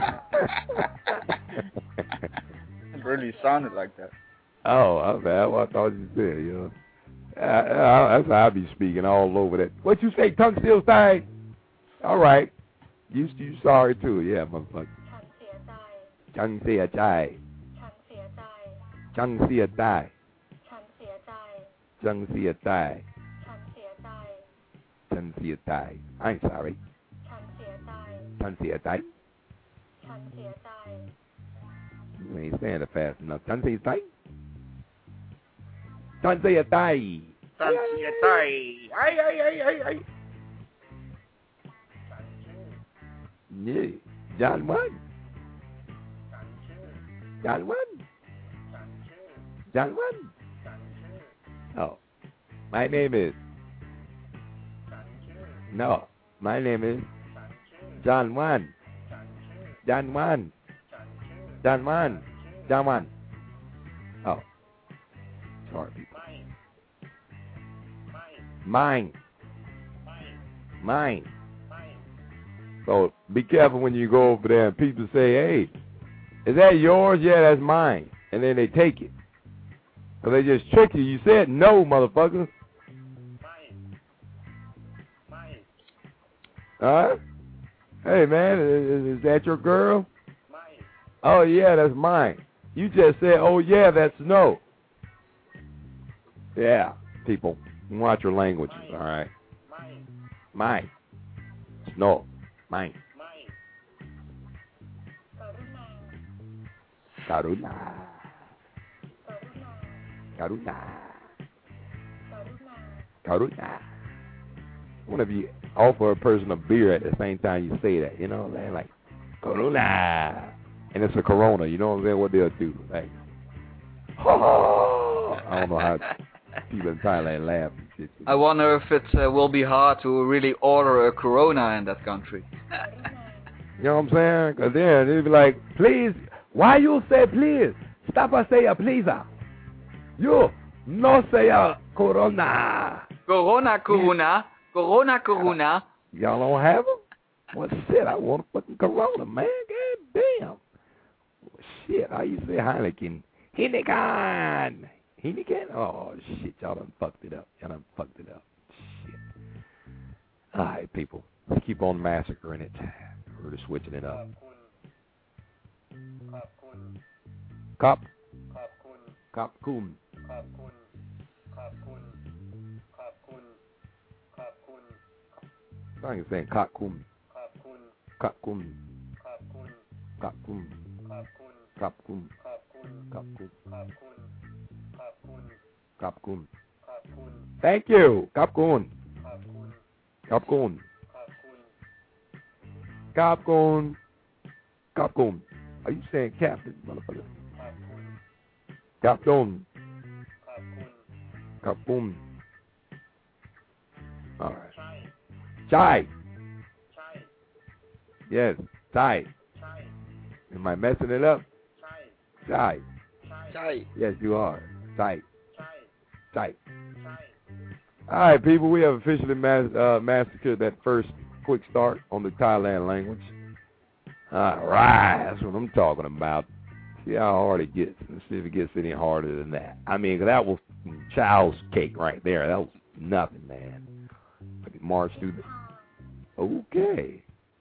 It really sounded like that. Oh, okay. Well, I thought you said, you know. Uh, uh, that's how I be speaking all over that. What you say, tongue still tied? All right. You, you sorry too. Yeah, motherfucker. Tongue still tied. Tongue still tied. Tongue still tied. Tongue still tied. I ain't sorry. ฉันเสียใจ ฉันเสียใจ You ain't saying it fast enough. ฉันเสียใจ ฉันเสียใจ ฉันเสียใจไอ้ไอ้ไอ้ไอ้ไอ้นี่จานวันจานวันจานวัน Oh, my name is No, my name is John Wan. John Wan. John Wan. John Wan. Oh. Sorry, people. Mine. Mine. So be careful when you go over there and people say, hey, is that yours? Yeah, that's mine. And then they take it. So they just trick you. You said no, motherfucker. Huh? Hey, man, is, is that your girl? Mine. Oh, yeah, that's mine. You just said, oh, yeah, that's no. Yeah, people, watch your languages, mine. All right? Mine. Mine. It's no. Mine. Karuna. Karuna. Karuna. Whenever you offer a person a beer at the same time you say that, you know, they're like, Corona. And it's a Corona, you know what I'm saying? What they'll do. Like, oh, I don't know how people in Thailand laugh and shit. I wonder if it uh, will be hard to really order a Corona in that country. You know what I'm saying? Because then they'll be like, please, why you say please? Stop and say a please. You no say a Corona. Corona, Corona. Corona, Corona. Y'all don't have them? Well, shit, I want a fucking Corona, man. God damn. Well, shit, I used to say Heineken. Heineken. Heineken? Oh, shit, y'all done fucked it up. Y'all done fucked it up. Shit. All right, people. Let's keep on massacring it. We're just switching it up. Cop. Cop kun. I ain't saying Kakun. Kakun. Kakun. Kakun. Kakun. Kakun. Thank you. Kakun. Capcom. Capcom. Capcom. Are you saying captain, motherfucker? Capcom. Capcom. All right. Chai. Yes, Chai. Am I messing it up? Chai. Chai. Yes, you are. Chai. Chai. All right, people, we have officially mas- uh, massacred that first quick start on the Thailand language. All right, that's what I'm talking about. See how hard it gets. Let's see if it gets any harder than that. I mean, that was child's cake right there. That was nothing, man. I can march through the... Okay.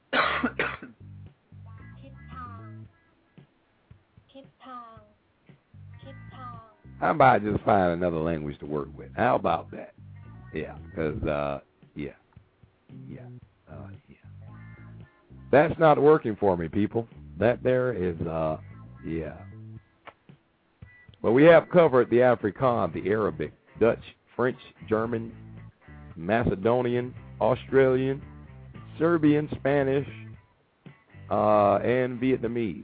How about I just find another language to work with? How about that? Yeah, because, uh, yeah. Yeah. Uh, yeah. That's not working for me, people. That there is, uh, yeah. But we have covered the Afrikaans, the Arabic, Dutch, French, German, Macedonian, Australian, Serbian, Spanish, uh, and Vietnamese.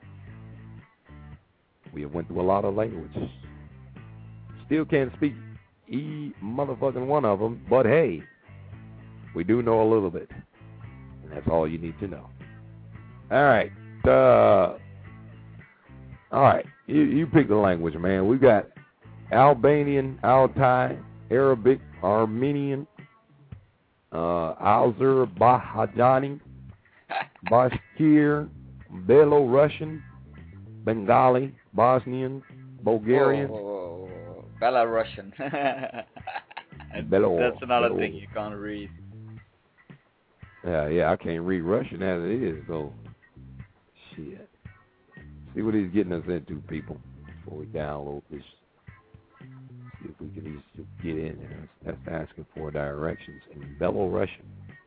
We have went through a lot of languages. Still can't speak E motherfucking one of them, but hey, we do know a little bit. And that's all you need to know. All right. Uh, all right. You, you pick the language, man. We got Albanian, Altai, Arabic, Armenian, uh, Azerbaijani, Bashkir, Belarusian, Bengali, Bosnian, Bulgarian. Whoa, whoa, whoa. Belarusian. Belarus. That's another Belarus. thing you can't read. Yeah, yeah, I can't read Russian as it is, so shit. See what he's getting us into, people, before we download this. See if we can easily get in there. That's asking for directions in Belarusian.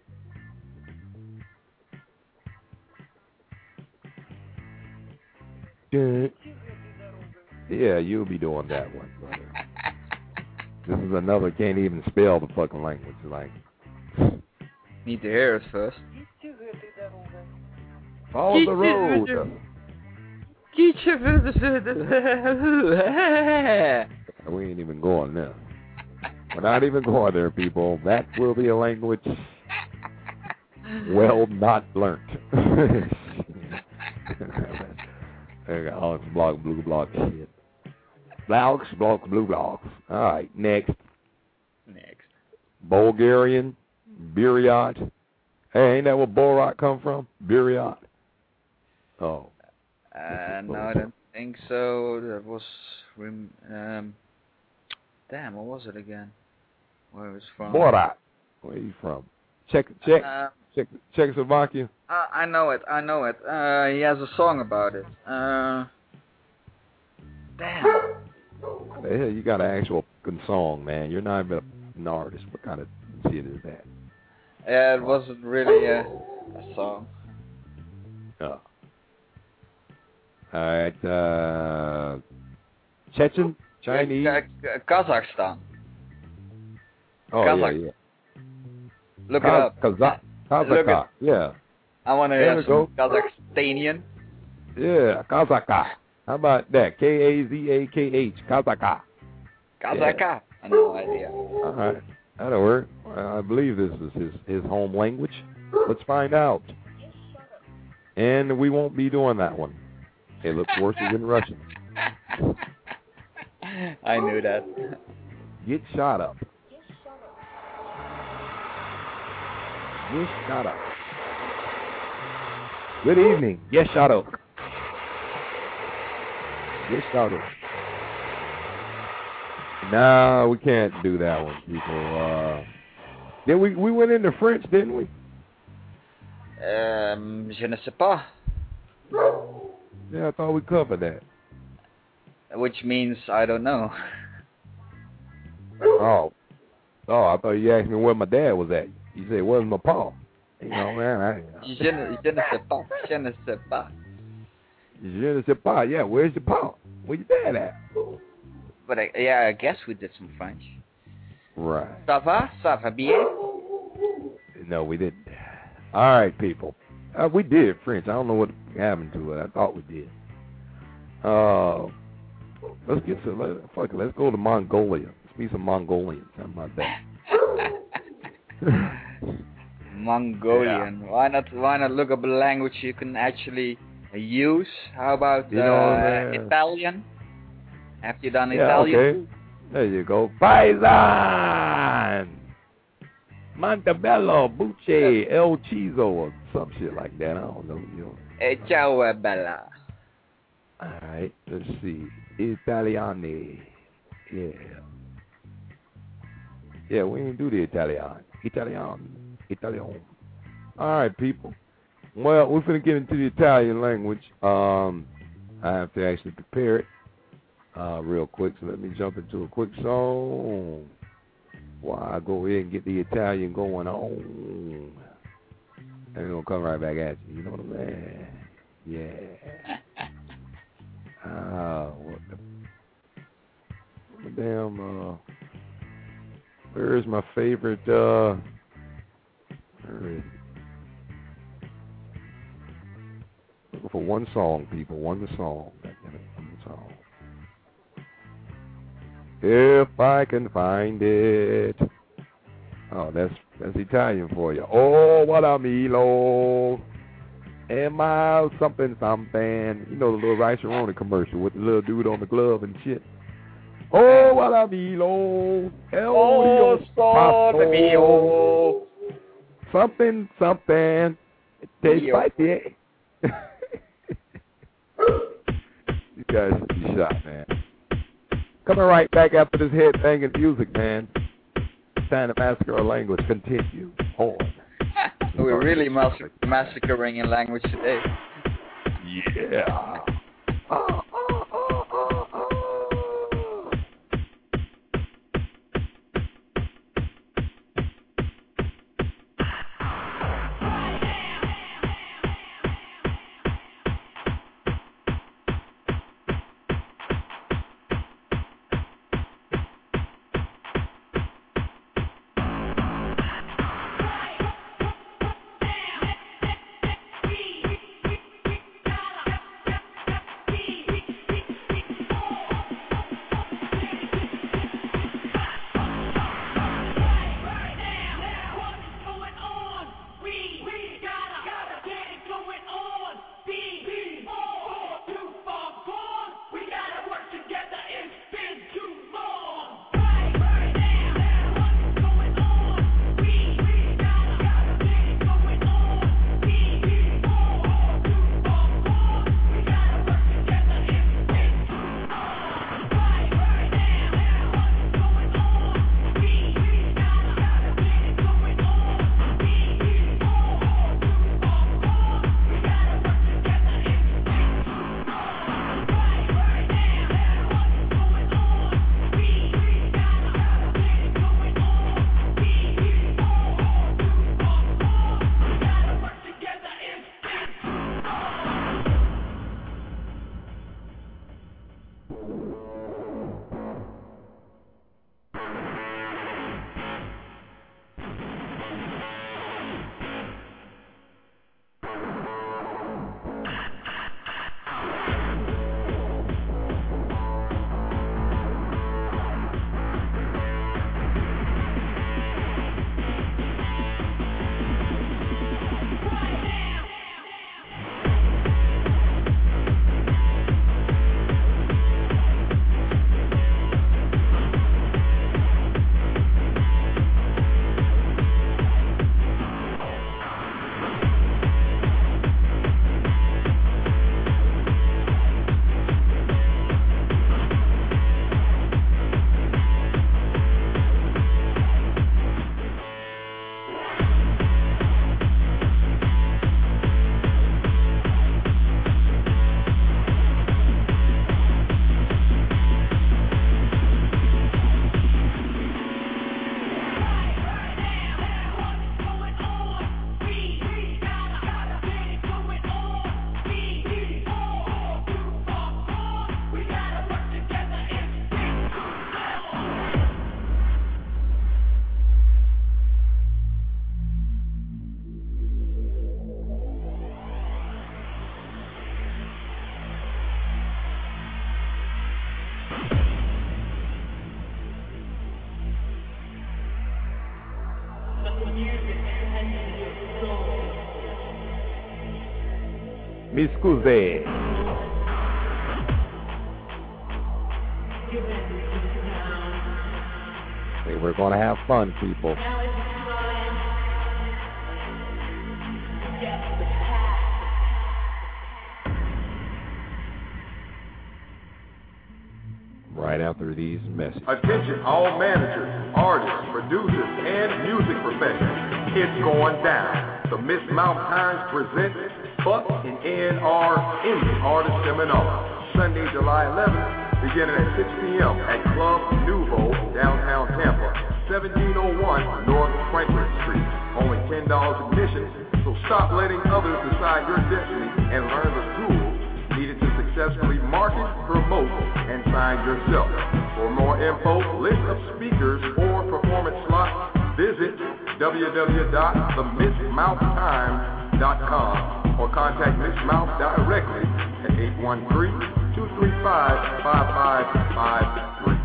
Yeah, you'll be doing that one, brother. This is another can't even spell the fucking language. Like, need to hear it first. follow the road. We ain't even going there. We're not even going there, people. That will be a language well not learnt. There you go. Oh, it's blog, blue blog shit. Blogs, blogs, blue blogs. All right, next. Next. Bulgarian, Buryat. Hey, ain't that where Borat come from? Buryat. Oh. Uh, no, I don't think so. That was, um, damn, what was it again? Where it was from? Borat. Where are you from? Czech, Czech, Uh, Czech, Czechoslovakia. Uh, I know it, I know it. Uh, he has a song about it. Uh, damn. The hell, you got an actual song, man. You're not even an artist. What kind of shit is that? Yeah, it wasn't really a, a song. Oh. All right. Uh, Chechen? Chinese? K- K- Kazakhstan. Oh, Kazakh. yeah, yeah. Look Kaz- it up. Kazakh. Look Kazakh. it- Yeah. I want to There hear we some go. Kazakhstanian. Yeah, Kazakh. How about that? K A Z A K H. Kazakh. Kazakh. Yeah. I have no idea. All right. That'll work. I believe this is his, his home language. Let's find out. And we won't be doing that one. It looks worse than Russian. I knew that. Get shot up. Get shot up. Good evening. Get shot up. Get shot up. No, we can't do that one, people. Uh, then we we went into French, didn't we? Um, je ne sais pas. Yeah, I thought we covered that. Which means I don't know. Oh, oh, I thought you asked me where my dad was at. You said, "Where's my pa?" You know, man. I, Je ne, je ne sais pas. Je ne sais pas. Je ne sais pas. Yeah, where's your pa? Where your dad at? But I, yeah, I guess we did some French. Right. Ça va? Ça va bien? No, we didn't. All right, people. Uh, we did French. I don't know what happened to it. I thought we did. Uh, let's get to let, fuck it, let's go to Mongolia. Let's be some Mongolians. How about that? Mongolian. Yeah. Why not? Why not look up a language you can actually use? How about you know, uh, Italian? Have you done yeah, Italian? Okay. There you go. Paisan, Montebello, Bucce, El Chizo, or some shit like that. I don't know. You know. E ciao, bella. All right. Let's see. Italiani. Yeah. Yeah, we ain't do the Italian. Italian. Italian. All right, people. Well, we're going to get into the Italian language. Um, I have to actually prepare it uh, real quick, so let me jump into a quick song while I go ahead and get the Italian going on. And we're going to come right back at you. You know what I'm saying? Yeah. Ah, what the, what the damn, uh, where is my favorite, uh, where is it? Looking for one song, people, one song. One song. If I can find it. Oh, that's, that's Italian for you. Oh, what a Milo. Am I something, something? You know the little Rice Aroni commercial with the little dude on the glove and shit. Oh, what a Milo. Oh, so something, something. It tastes like it. You guys should be shot, man. Coming right back after this head-banging music, man. Time to massacre our language. Continue on. We're really mass- massacring in language today. Yeah. Oh. Mi scusi. Hey, we're going to have fun, people. Right after these messages. Attention all managers, artists, producers, and music professionals. It's going down. The Miss Mouth Times presents Buck and N R Indie Artist Seminar. Sunday, July eleventh, beginning at six p.m. at Club Nouveau, downtown Tampa, seventeen oh one North Franklin Street. Only ten dollars admission, so stop letting others decide your destiny and learn the tools needed to successfully market, promote, and sign yourself. For more info, list of speakers, or performance slots, visit w w w dot the miss mouth times dot com or contact Miss Mouth directly at eight one three, two three five, five five five three.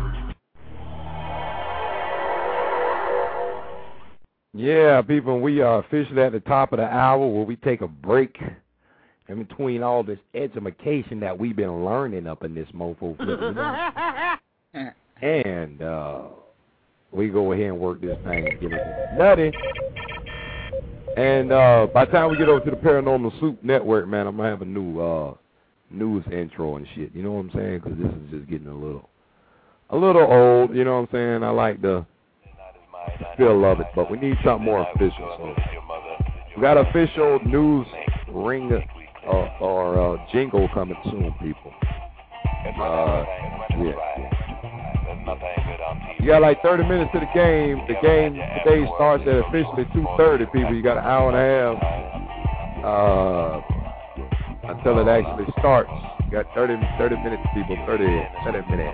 Yeah, people, we are officially at the top of the hour where we take a break in between all this education that we've been learning up in this mofo flip, you know? And uh, we go ahead and work this thing and get it nutty. And uh, by the time we get over to the Paranormal Soup Network, man, I'm going to have a new uh, news intro and shit. You know what I'm saying? Because this is just getting a little, a little old. You know what I'm saying? I like the feel of it, but we need something more official. So we got official news ring uh, or uh, jingle coming soon, people. Uh, yeah. You got like thirty minutes to the game. The game today starts at officially two thirty, people. You got an hour and a half uh, until it actually starts. You got thirty, thirty minutes, people. thirty, thirty minutes.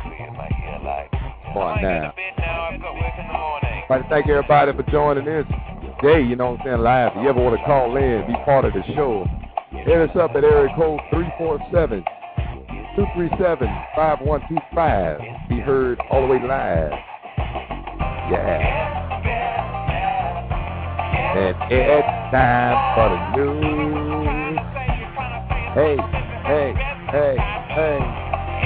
Come on now. I'd like to thank everybody for joining in today. You know what I'm saying, live. If you ever want to call in, be part of the show, hit us up at area code three four seven, two three seven, five one two five. Be heard all the way live. Yeah. And it's time for the news. Hey, hey, hey, hey.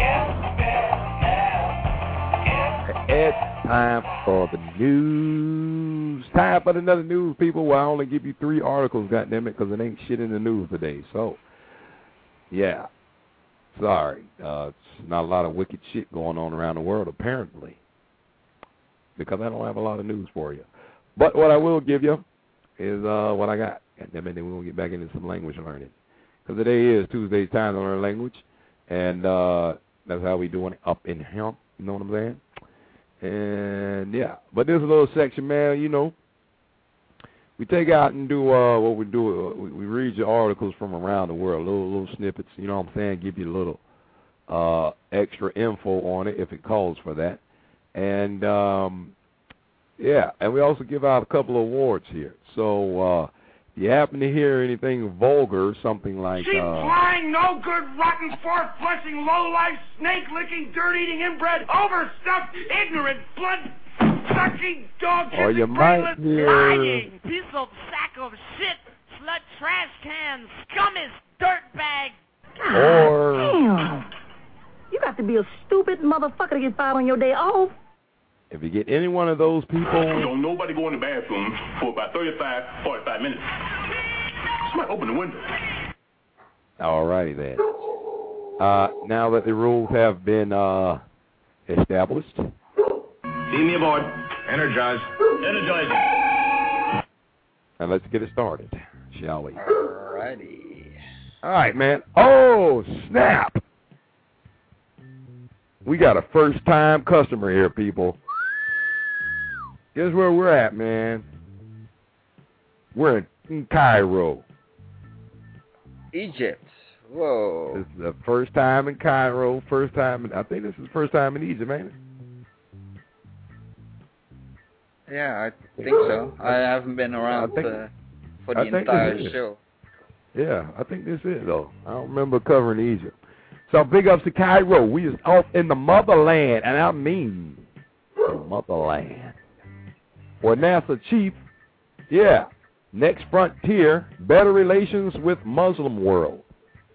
It's time for the news. Time for another news, people. Well, I only give you three articles, goddammit, because it ain't shit in the news today. So, yeah. Sorry. Uh, it's not a lot of wicked shit going on around the world, apparently, because I don't have a lot of news for you. But what I will give you is uh, what I got. And then we'll get back into some language learning. Because today is Tuesday's time to learn language. And uh, that's how we doing it up in here. You know what I'm saying? And, yeah. But this little section, man, you know, we take out and do uh, what we do. Uh, we, we read your articles from around the world, little little snippets, you know what I'm saying, give you a little uh, extra info on it if it calls for that. And, um, yeah, and we also give out a couple of awards here. So uh, if you happen to hear anything vulgar, something like... Cheap, uh, flying, no good, rotten, fourth-flushing, low-life, snake-licking, dirt-eating, inbred, overstuffed, ignorant, blood-sucking, dog-kissing, or you might hear... lying, piece of sack of shit, slut, trash can, scummiest, dirtbag. Or... Damn. You got to be a stupid motherfucker to get fired on your day off. If you get any one of those people... Don't nobody go in the bathroom for about thirty-five, forty-five minutes. Somebody open the window. All righty then. Uh, now that the rules have been uh, established... See me aboard. Energize. Energize. And let's get it started, shall we? All righty. All right, man. Oh, snap! We got a first-time customer here, people. Guess where we're at, man? We're in Cairo. Egypt. Whoa. This is the first time in Cairo, first time in, I think this is the first time in Egypt, ain't it? Yeah, I think so. I haven't been around think, uh, for the I think entire this is. show. Yeah, I think this is, though. I don't remember covering Egypt. So big ups to Cairo. We is off in the motherland, and I mean the motherland. For NASA chief, yeah, next frontier, better relations with Muslim world.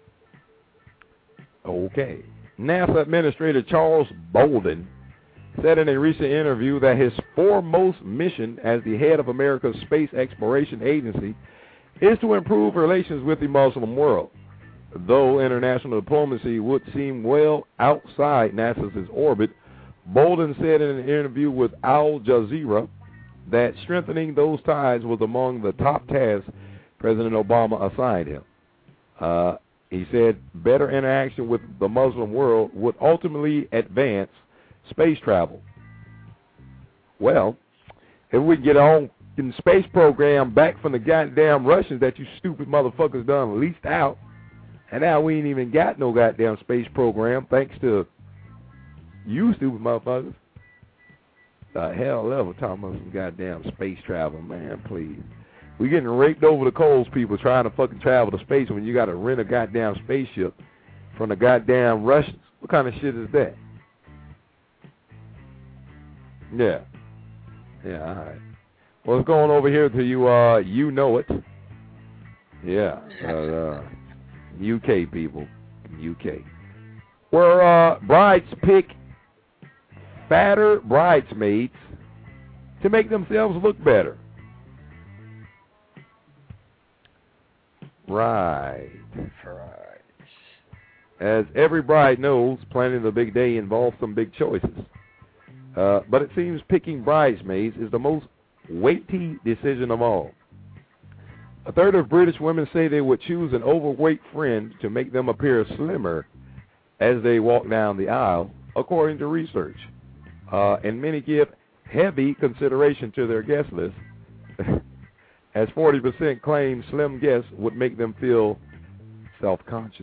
Okay. NASA Administrator Charles Bolden said in a recent interview that his foremost mission as the head of America's Space Exploration Agency is to improve relations with the Muslim world. Though international diplomacy would seem well outside NASA's orbit, Bolden said in an interview with Al Jazeera that strengthening those ties was among the top tasks President Obama assigned him. Uh, he said better interaction with the Muslim world would ultimately advance space travel. Well, if we get on in the space program back from the goddamn Russians that you stupid motherfuckers done leased out, and now we ain't even got no goddamn space program thanks to you stupid motherfuckers. The hell ever talking about some goddamn space travel, man, please. We getting raped over the coals, people trying to fucking travel to space when you got to rent a goddamn spaceship from the goddamn Russians. What kind of shit is that? Yeah. Yeah, all right. What's going over here to you, uh, you know it. Yeah, uh, uh, U K people, U K. Where uh, brides pick fatter bridesmaids to make themselves look better. Right. Right. As every bride knows, planning the big day involves some big choices. Uh, but it seems picking bridesmaids is the most weighty decision of all. A third of British women say they would choose an overweight friend to make them appear slimmer as they walk down the aisle, according to research. Uh, and many give heavy consideration to their guest list, as forty percent claim slim guests would make them feel self-conscious.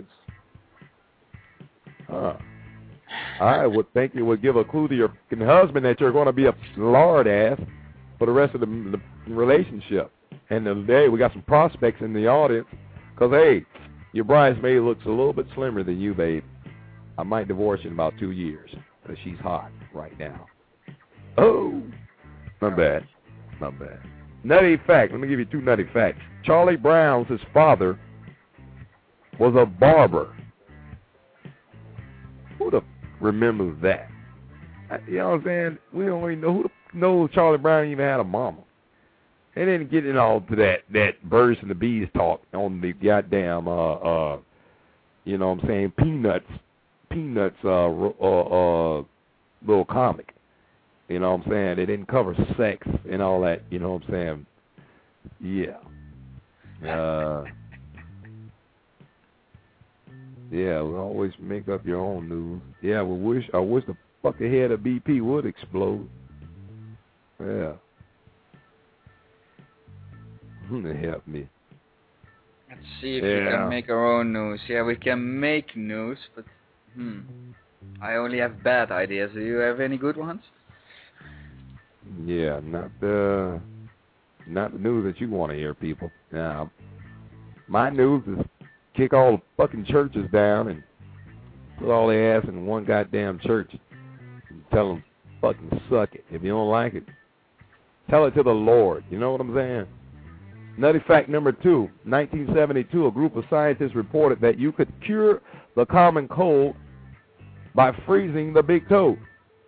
Uh, I would think it would give a clue to your husband that you're going to be a lard ass for the rest of the, the relationship. And today we got some prospects in the audience because, hey, your bridesmaid looks a little bit slimmer than you, babe. I might divorce you in about two years because she's hot right now. Oh, not bad. Not bad. Nutty fact. Let me give you two nutty facts. Charlie Brown's his father was a barber. Who the remembers that? You know what I'm saying? We don't even know who the, know Charlie Brown even had a mama. They didn't get it all to that that birds and the bees talk on the goddamn uh uh you know what I'm saying Peanuts Peanuts uh uh, uh little comic. You know what I'm saying? They didn't cover sex and all that, you know what I'm saying? Yeah. Uh Yeah, we always make up your own news. Yeah, we wish I wish the fucking head of B P would explode. Yeah. Help me. Let's see if yeah. we can make our own news. Yeah, we can make news, but hmm, I only have bad ideas. Do you have any good ones? Yeah, not the not the news that you want to hear, people. Now, my news is kick all the fucking churches down and put all their ass in one goddamn church and tell them fucking suck it. If you don't like it, tell it to the Lord. You know what I'm saying? Nutty fact number two, nineteen seventy-two, a group of scientists reported that you could cure the common cold by freezing the big toe.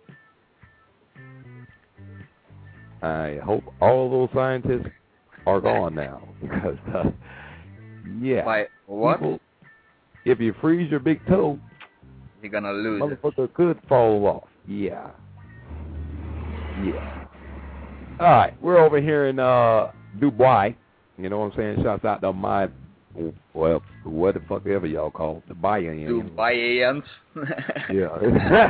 I hope all those scientists are gone now because, uh, yeah. By what? People, if you freeze your big toe, you're gonna lose motherfucker it. Could fall off. Yeah. Yeah. All right, we're over here in uh, Dubai. You know what I'm saying? Shouts out to my, well, what the fuck ever y'all call it, the Dubaians. Dubaians. Yeah.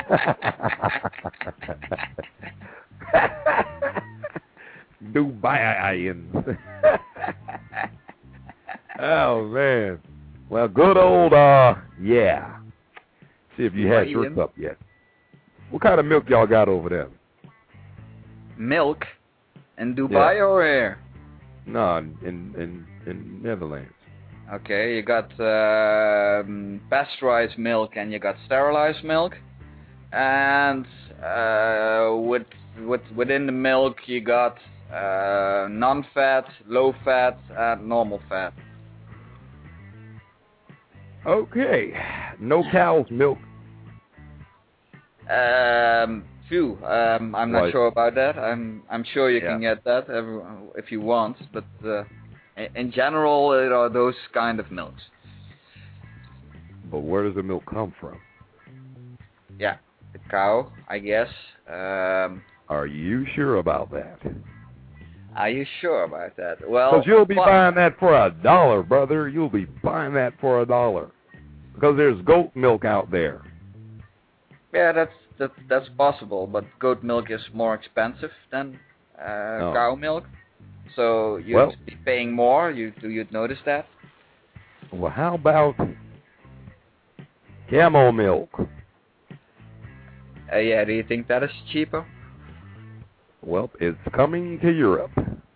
Dubaians. Oh, man. Well, good old, uh, yeah. See if you had your cup yet. What kind of milk y'all got over there? Milk? In Dubai yeah. or where? No, in, in, in Netherlands. Okay, you got um, pasteurized milk and you got sterilized milk, and uh, with with within the milk you got uh, non-fat, low-fat, and normal fat. Okay, no cow's milk. Um, phew, um, I'm not Right. sure about that. I'm I'm sure you Yeah. can get that every, if you want, but uh, in, in general, it are those kind of milks. But where does the milk come from? Yeah, the cow, I guess. Um, Are you sure about that? are you sure about that? Well, Because you'll be well, buying that for a dollar, brother. You'll be buying that for a dollar. Because there's goat milk out there. Yeah, that's that, that's possible, but goat milk is more expensive than uh, Oh. cow milk, so you'd Well- be paying more. You do you notice that? Well, how about camel milk? Uh, yeah, do you think that is cheaper? Well, it's coming to Europe.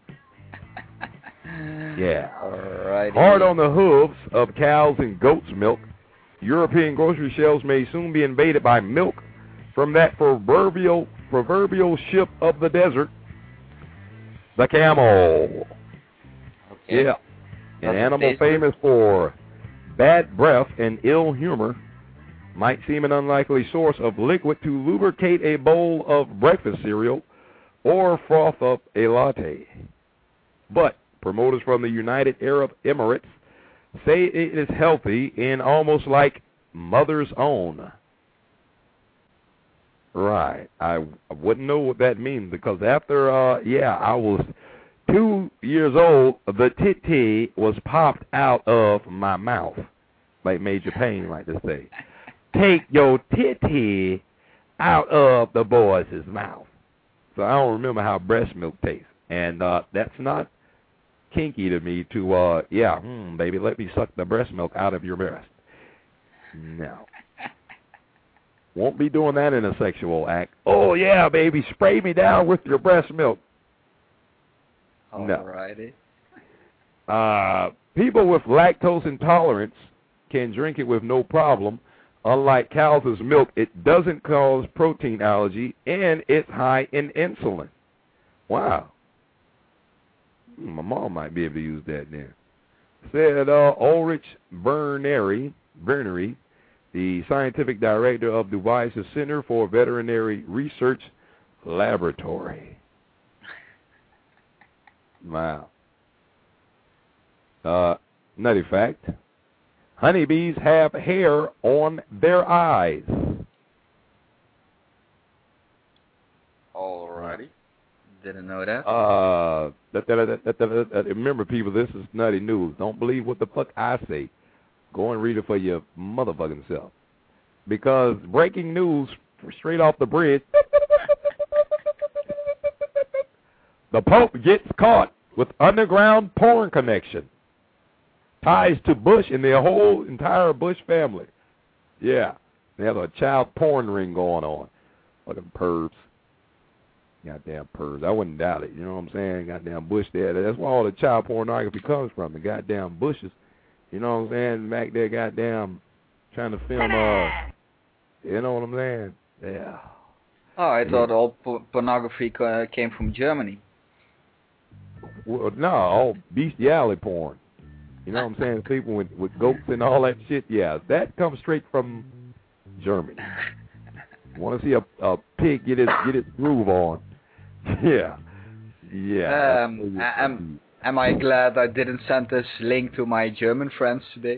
Yeah. Alrighty. Hard on the hooves of cows and goats' milk, European grocery shelves may soon be invaded by milk from that proverbial proverbial ship of the desert, the camel. Okay. Yeah. An Does it animal taste good? famous for bad breath and ill humor might seem an unlikely source of liquid to lubricate a bowl of breakfast cereal or froth up a latte. But promoters from the United Arab Emirates say it is healthy and almost like mother's own. Right. I, I wouldn't know what that means because after, uh, yeah, I was two years old, the titty was popped out of my mouth, like Major Payne like to say. Take your titty out of the boy's mouth. So I don't remember how breast milk tastes. And uh, that's not kinky to me to, uh, yeah, hmm, baby, let me suck the breast milk out of your breast. No. Won't be doing that in a sexual act. Oh, yeah, baby, spray me down with your breast milk. No. Alrighty. Uh, people with lactose intolerance can drink it with no problem. Unlike cow's milk, it doesn't cause protein allergy, and it's high in insulin. Wow. My mom might be able to use that then. Said uh, Ulrich Berneri, Berneri, the scientific director of Dubai's Center for Veterinary Research Laboratory. Wow. Uh, nutty fact. Honeybees have hair on their eyes. Alrighty. Didn't know that. Uh, that, that, that, that, that, that, remember, people, this is nutty news. Don't believe what the fuck I say. Go and read it for your motherfucking self. Because breaking news straight off the bridge, the Pope gets caught with underground porn connection. Ties to Bush and their whole entire Bush family. Yeah. They have a child porn ring going on. Fucking pervs. Goddamn pervs. I wouldn't doubt it. You know what I'm saying? Goddamn Bush there. That's where all the child pornography comes from. The goddamn Bushes. You know what I'm saying? Back there, goddamn, trying to film, uh, you know what I'm saying? Yeah. Oh, I thought all po- pornography uh, came from Germany. Well, no, all bestiality porn. You know what I'm saying? People with, with goats and all that shit. Yeah, that comes straight from Germany. Want to see a, a pig get his get his groove on? Yeah, yeah. Um, am am I glad I didn't send this link to my German friends today?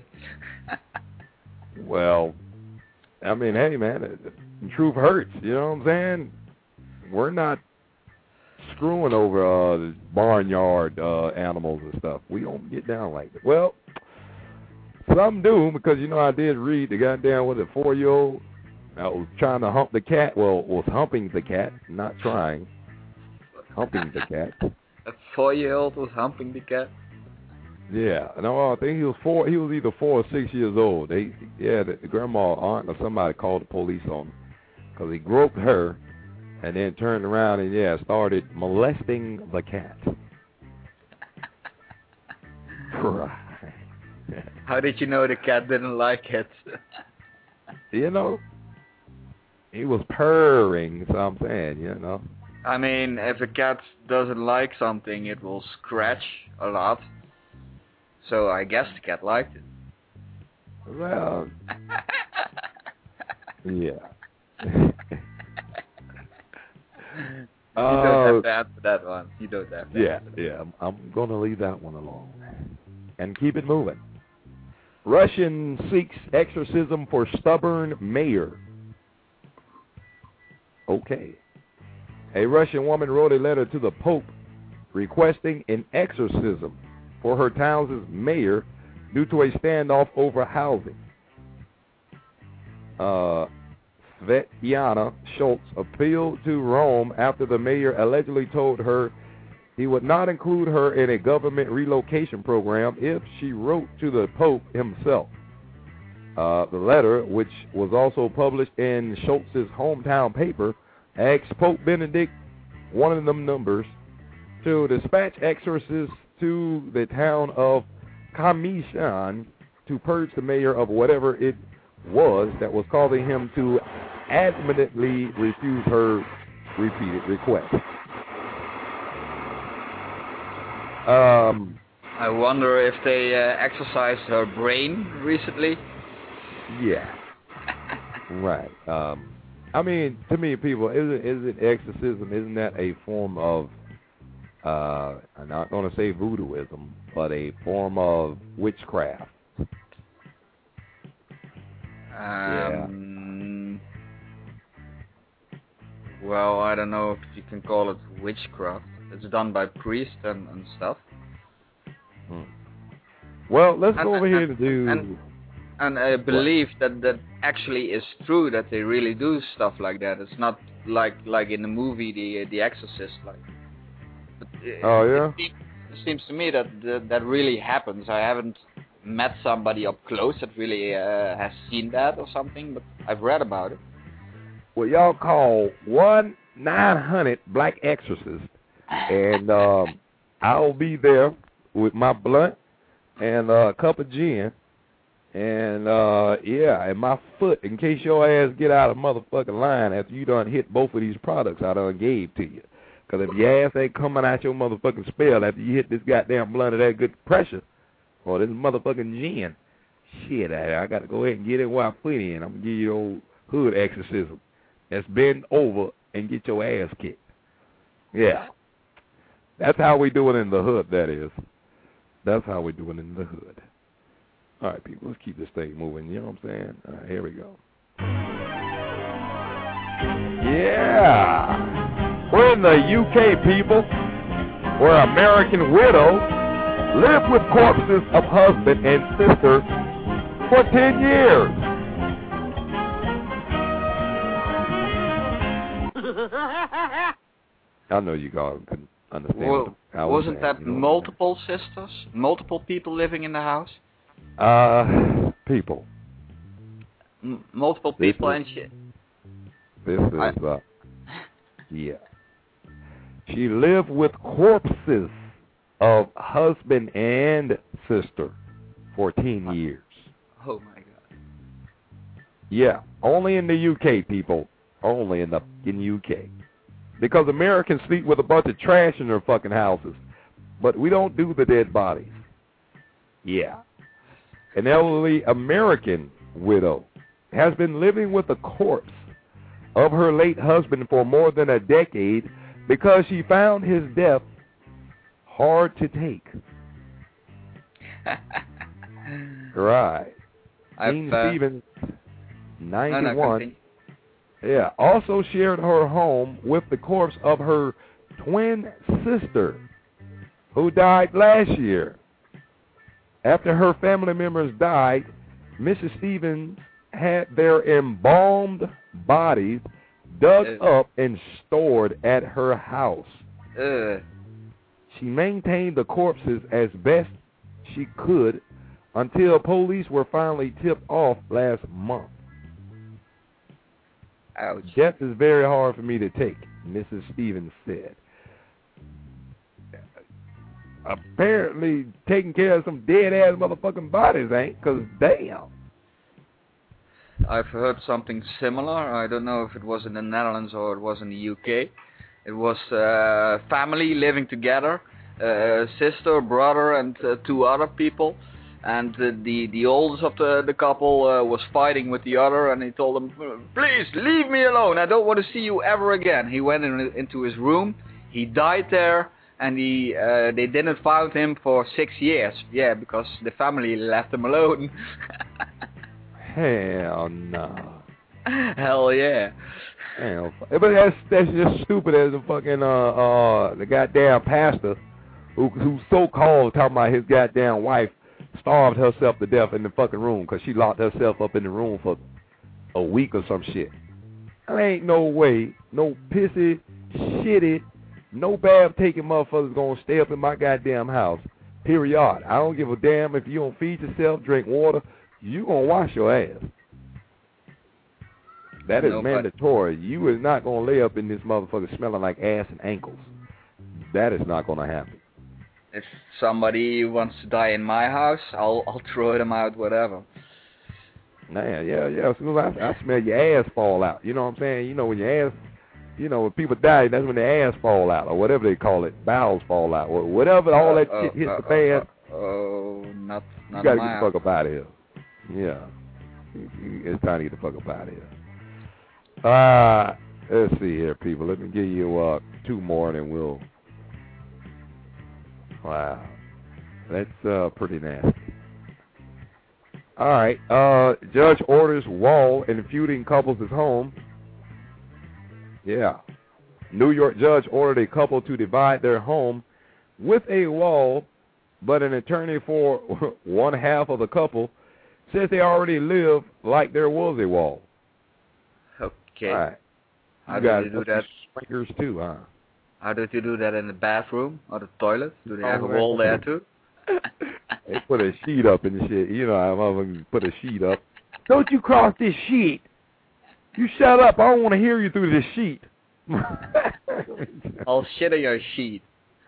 Well, I mean, hey man, the truth hurts. You know what I'm saying? We're not screwing over uh, the barnyard uh, animals and stuff. We don't get down like that. Well, some do, because, you know, I did read the goddamn, what, a four-year-old that was trying to hump the cat. Well, was humping the cat, not trying. Humping the cat. A four-year-old was humping the cat? Yeah. No, I think he was four. He was either four or six years old. They, yeah, the, the grandma, aunt, or somebody called the police on him because he groped her. And then turned around and, yeah, started molesting the cat. Right. How did you know the cat didn't like it? You know, he was purring, so I'm saying, you know. I mean, if a cat doesn't like something, it will scratch a lot. So I guess the cat liked it. Well, yeah. You uh, don't have to answer that one. You don't have to Yeah, answer that. yeah. I'm, I'm going to leave that one alone and keep it moving. Russian seeks exorcism for stubborn mayor. Okay. A Russian woman wrote a letter to the Pope requesting an exorcism for her town's mayor due to a standoff over housing. Uh, Svetlana Schultz appealed to Rome after the mayor allegedly told her he would not include her in a government relocation program if she wrote to the Pope himself. Uh, the letter, which was also published in Schultz's hometown paper, asked Pope Benedict, one of them numbers, to dispatch exorcists to the town of Kamishan to purge the mayor of whatever it was that was causing him to adamantly refuse her repeated request. Um, I wonder if they uh, exercised her brain recently. Yeah. Right. Um, I mean, to me, people, isn't isn't exorcism? Isn't that a form of? Uh, I'm not going to say voodooism, but a form of witchcraft. Um, yeah. Well, I don't know if you can call it witchcraft. It's done by priests and, and stuff. Hmm. Well, let's and, go over and, here to do... And, and I believe that that actually is true, that they really do stuff like that. It's not like like in the movie The The Exorcist. Like. But it, oh, yeah? It seems, it seems to me that, that that really happens. I haven't met somebody up close that really uh, has seen that or something, but I've read about it. Well, y'all call one nine hundred Black Exorcists, and um, I'll be there with my blunt and uh, a cup of gin, and uh, yeah, and my foot, in case your ass get out of motherfucking line after you done hit both of these products I done gave to you. Because if your ass ain't coming out your motherfucking spell after you hit this goddamn blunt of that good pressure, or this motherfucking gin, shit, I, I got to go ahead and get it while I put in. I'm going to give you the old hood exorcism. That's bend over and get your ass kicked. Yeah. That's how we do it in the hood, that is. That's how we do it in the hood. All right, people, let's keep this thing moving. You know what I'm saying? All right, here we go. Yeah. We're in the U K, people, where American widow lived with corpses of husband and sister for ten years. I know you guys can understand. Well, what wasn't saying, that you know multiple sisters? Multiple people living in the house? Uh, people. M multiple This people is- and shit. This is, uh, yeah. She lived with corpses of husband and sister for ten years. Oh my god. Yeah, only in the U K, people. Only in the in U K. Because Americans sleep with a bunch of trash in their fucking houses. But we don't do the dead bodies. Yeah. An elderly American widow has been living with a corpse of her late husband for more than a decade because she found his death hard to take. Right. Dean uh, Stevens, ninety-one, no, no, continue. yeah, also shared her home with the corpse of her twin sister, who died last year. After her family members died, Missus Stevens had their embalmed bodies dug uh, up and stored at her house. Uh, She maintained the corpses as best she could until police were finally tipped off last month. ouch. Death is very hard for me to take, Missus Stevens said. apparently taking care of some dead-ass motherfucking bodies, ain't? Because, damn. I've heard something similar. I don't know if it was in the Netherlands or it was in the U K. It was uh, family living together, uh, sister, brother, and uh, two other people. And uh, the the oldest of the, the couple uh, was fighting with the other, and he told him, "Please, leave me alone. I don't want to see you ever again." He went in, into his room. He died there, and he uh, they didn't find him for six years. Yeah, because the family left him alone. Hell no. Hell yeah. Hell, but that's that's just stupid as the fucking uh uh the goddamn pastor who who's so called talking about his goddamn wife starved herself to death in the fucking room because she locked herself up in the room for a week or some shit. There ain't no way, no pissy, shitty, no bath taking motherfuckers gonna stay up in my goddamn house. Period. I don't give a damn if you don't feed yourself, drink water. You gonna wash your ass. That is no, mandatory. You is not gonna lay up in this motherfucker smelling like ass and ankles. That is not gonna happen. If somebody wants to die in my house, I'll I'll throw them out, whatever. Man, yeah, yeah. As soon as I, I smell your ass fall out, you know what I'm saying? You know when your ass, you know when people die, that's when their ass fall out or whatever they call it, bowels fall out or whatever. All that uh, shit hits uh, the fan. Oh, uh, uh, not not you gotta my get the fuck up out of here. Yeah, it's time to get the fuck up out of here. Uh, let's see here, people. Let me give you uh, two more, and then we'll. Wow, that's uh, pretty nasty. All right, uh, judge orders wall in feuding couples is home. Yeah, New York judge ordered a couple to divide their home with a wall, but an attorney for one half of the couple says they already live like there was a wall. Okay. All right. How you do you do that? Sprinklers too, huh? How did you do that in the bathroom or the toilet? Do they oh, have a wall there too? They put a sheet up and shit. You know, I'm put a sheet up. Don't you cross this sheet. You shut up. I don't want to hear you through this sheet. I'll shit on your sheet.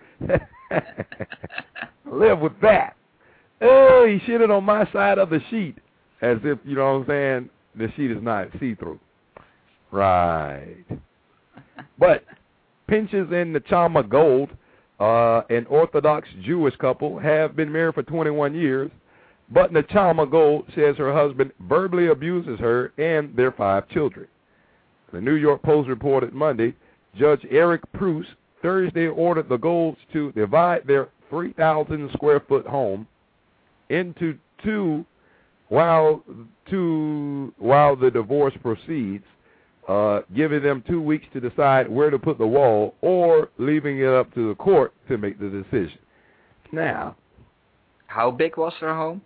Live with that. Oh, he shitted on my side of the sheet. As if, you know what I'm saying, the sheet is not see-through. Right. But Pinches and Nachama Gold, uh, an Orthodox Jewish couple, have been married for twenty-one years. But Nachama Gold says her husband verbally abuses her and their five children. The New York Post reported Monday, Judge Eric Pruse Thursday ordered the Golds to divide their three thousand square foot home into two while two while the divorce proceeds, uh, giving them two weeks to decide where to put the wall or leaving it up to the court to make the decision. Now, how big was their home?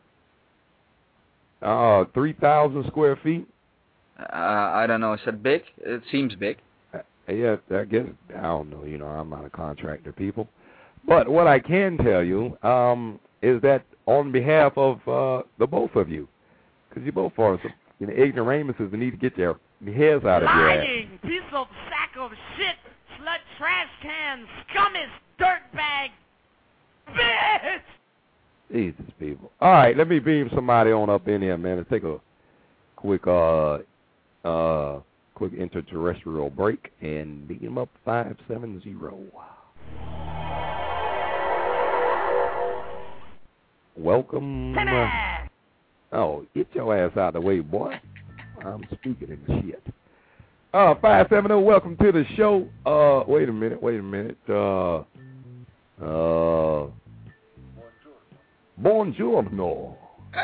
Uh, three thousand square feet. Uh, I don't know. Is that big? It seems big. Uh, yeah, I guess, I don't know. You know, I'm not a contractor, people. But what I can tell you um, is that on behalf of uh, the both of you, because you both are some you know, ignoramuses that need to get their heads out of your ass. Lying piece of sack of shit, slut trash can, scummy dirtbag, bitch! Jesus, people. All right, let me beam somebody on up in here, man, and take a quick, uh, uh, quick interterrestrial break and beam them up five seven zero. Welcome. Uh, oh, get your ass out of the way, boy. I'm speaking in shit. Uh, five seven zero. Welcome to the show. Uh, wait a minute. Wait a minute. Uh, uh. Buongiorno.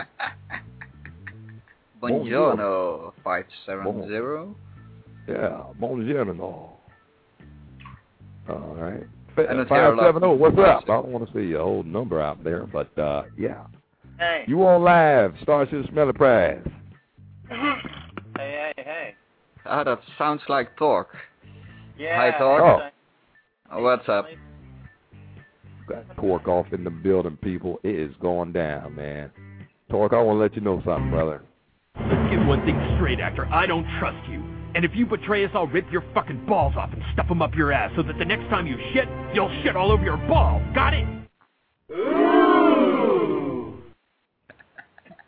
Buongiorno. Five seven zero. Yeah, buongiorno. All right. Five seven zero. What's up? I don't want to see your whole number out there, but uh, yeah. Hey. You on live? Starship Smelly Prize. Hey, hey, hey. Ah, that sounds like Torque. Yeah. Hi, Torque. Oh. What's up? Got Torque off in the building, people. It is going down, man. Torque, I want to let you know something, brother. Let's get one thing straight, actor. I don't trust you. And if you betray us, I'll rip your fucking balls off and stuff them up your ass so that the next time you shit, you'll shit all over your balls. Got it?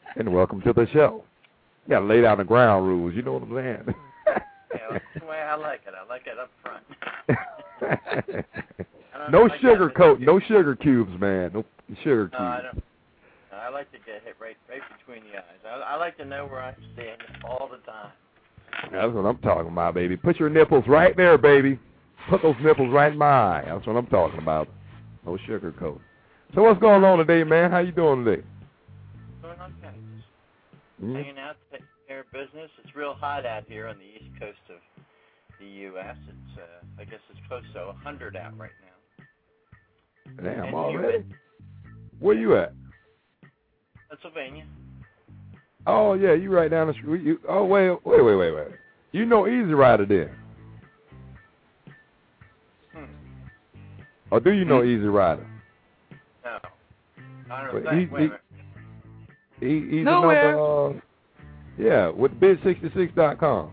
And welcome to the show. You gotta lay down the ground rules, you know what I'm saying? Yeah, that's the way I like it. I like it up front. No sugar coat, no sugar cubes, man. No sugar cubes. No, I don't. No, I like to get hit right, right between the eyes. I, I like to know where I stand all the time. That's what I'm talking about, baby. Put your nipples right there, baby. Put those nipples right in my eye. That's what I'm talking about. No sugar coat. So what's going on today, man? How you doing today? Doing okay. Mm-hmm. Hanging out, taking care of business. It's real hot out here on the east coast of the U S It's, uh, I guess it's close to one hundred out right now. Damn, and already? humid. Where you at? Pennsylvania. Oh, yeah, you right down the street. You, oh, wait, wait, wait, wait, wait. You know Easy Rider then? Hmm. Or do you know Easy Rider? No. I don't Wait, know. he, Wait a minute. he, he, he's Nowhere. Number, uh, yeah, with bid sixty-six dot com.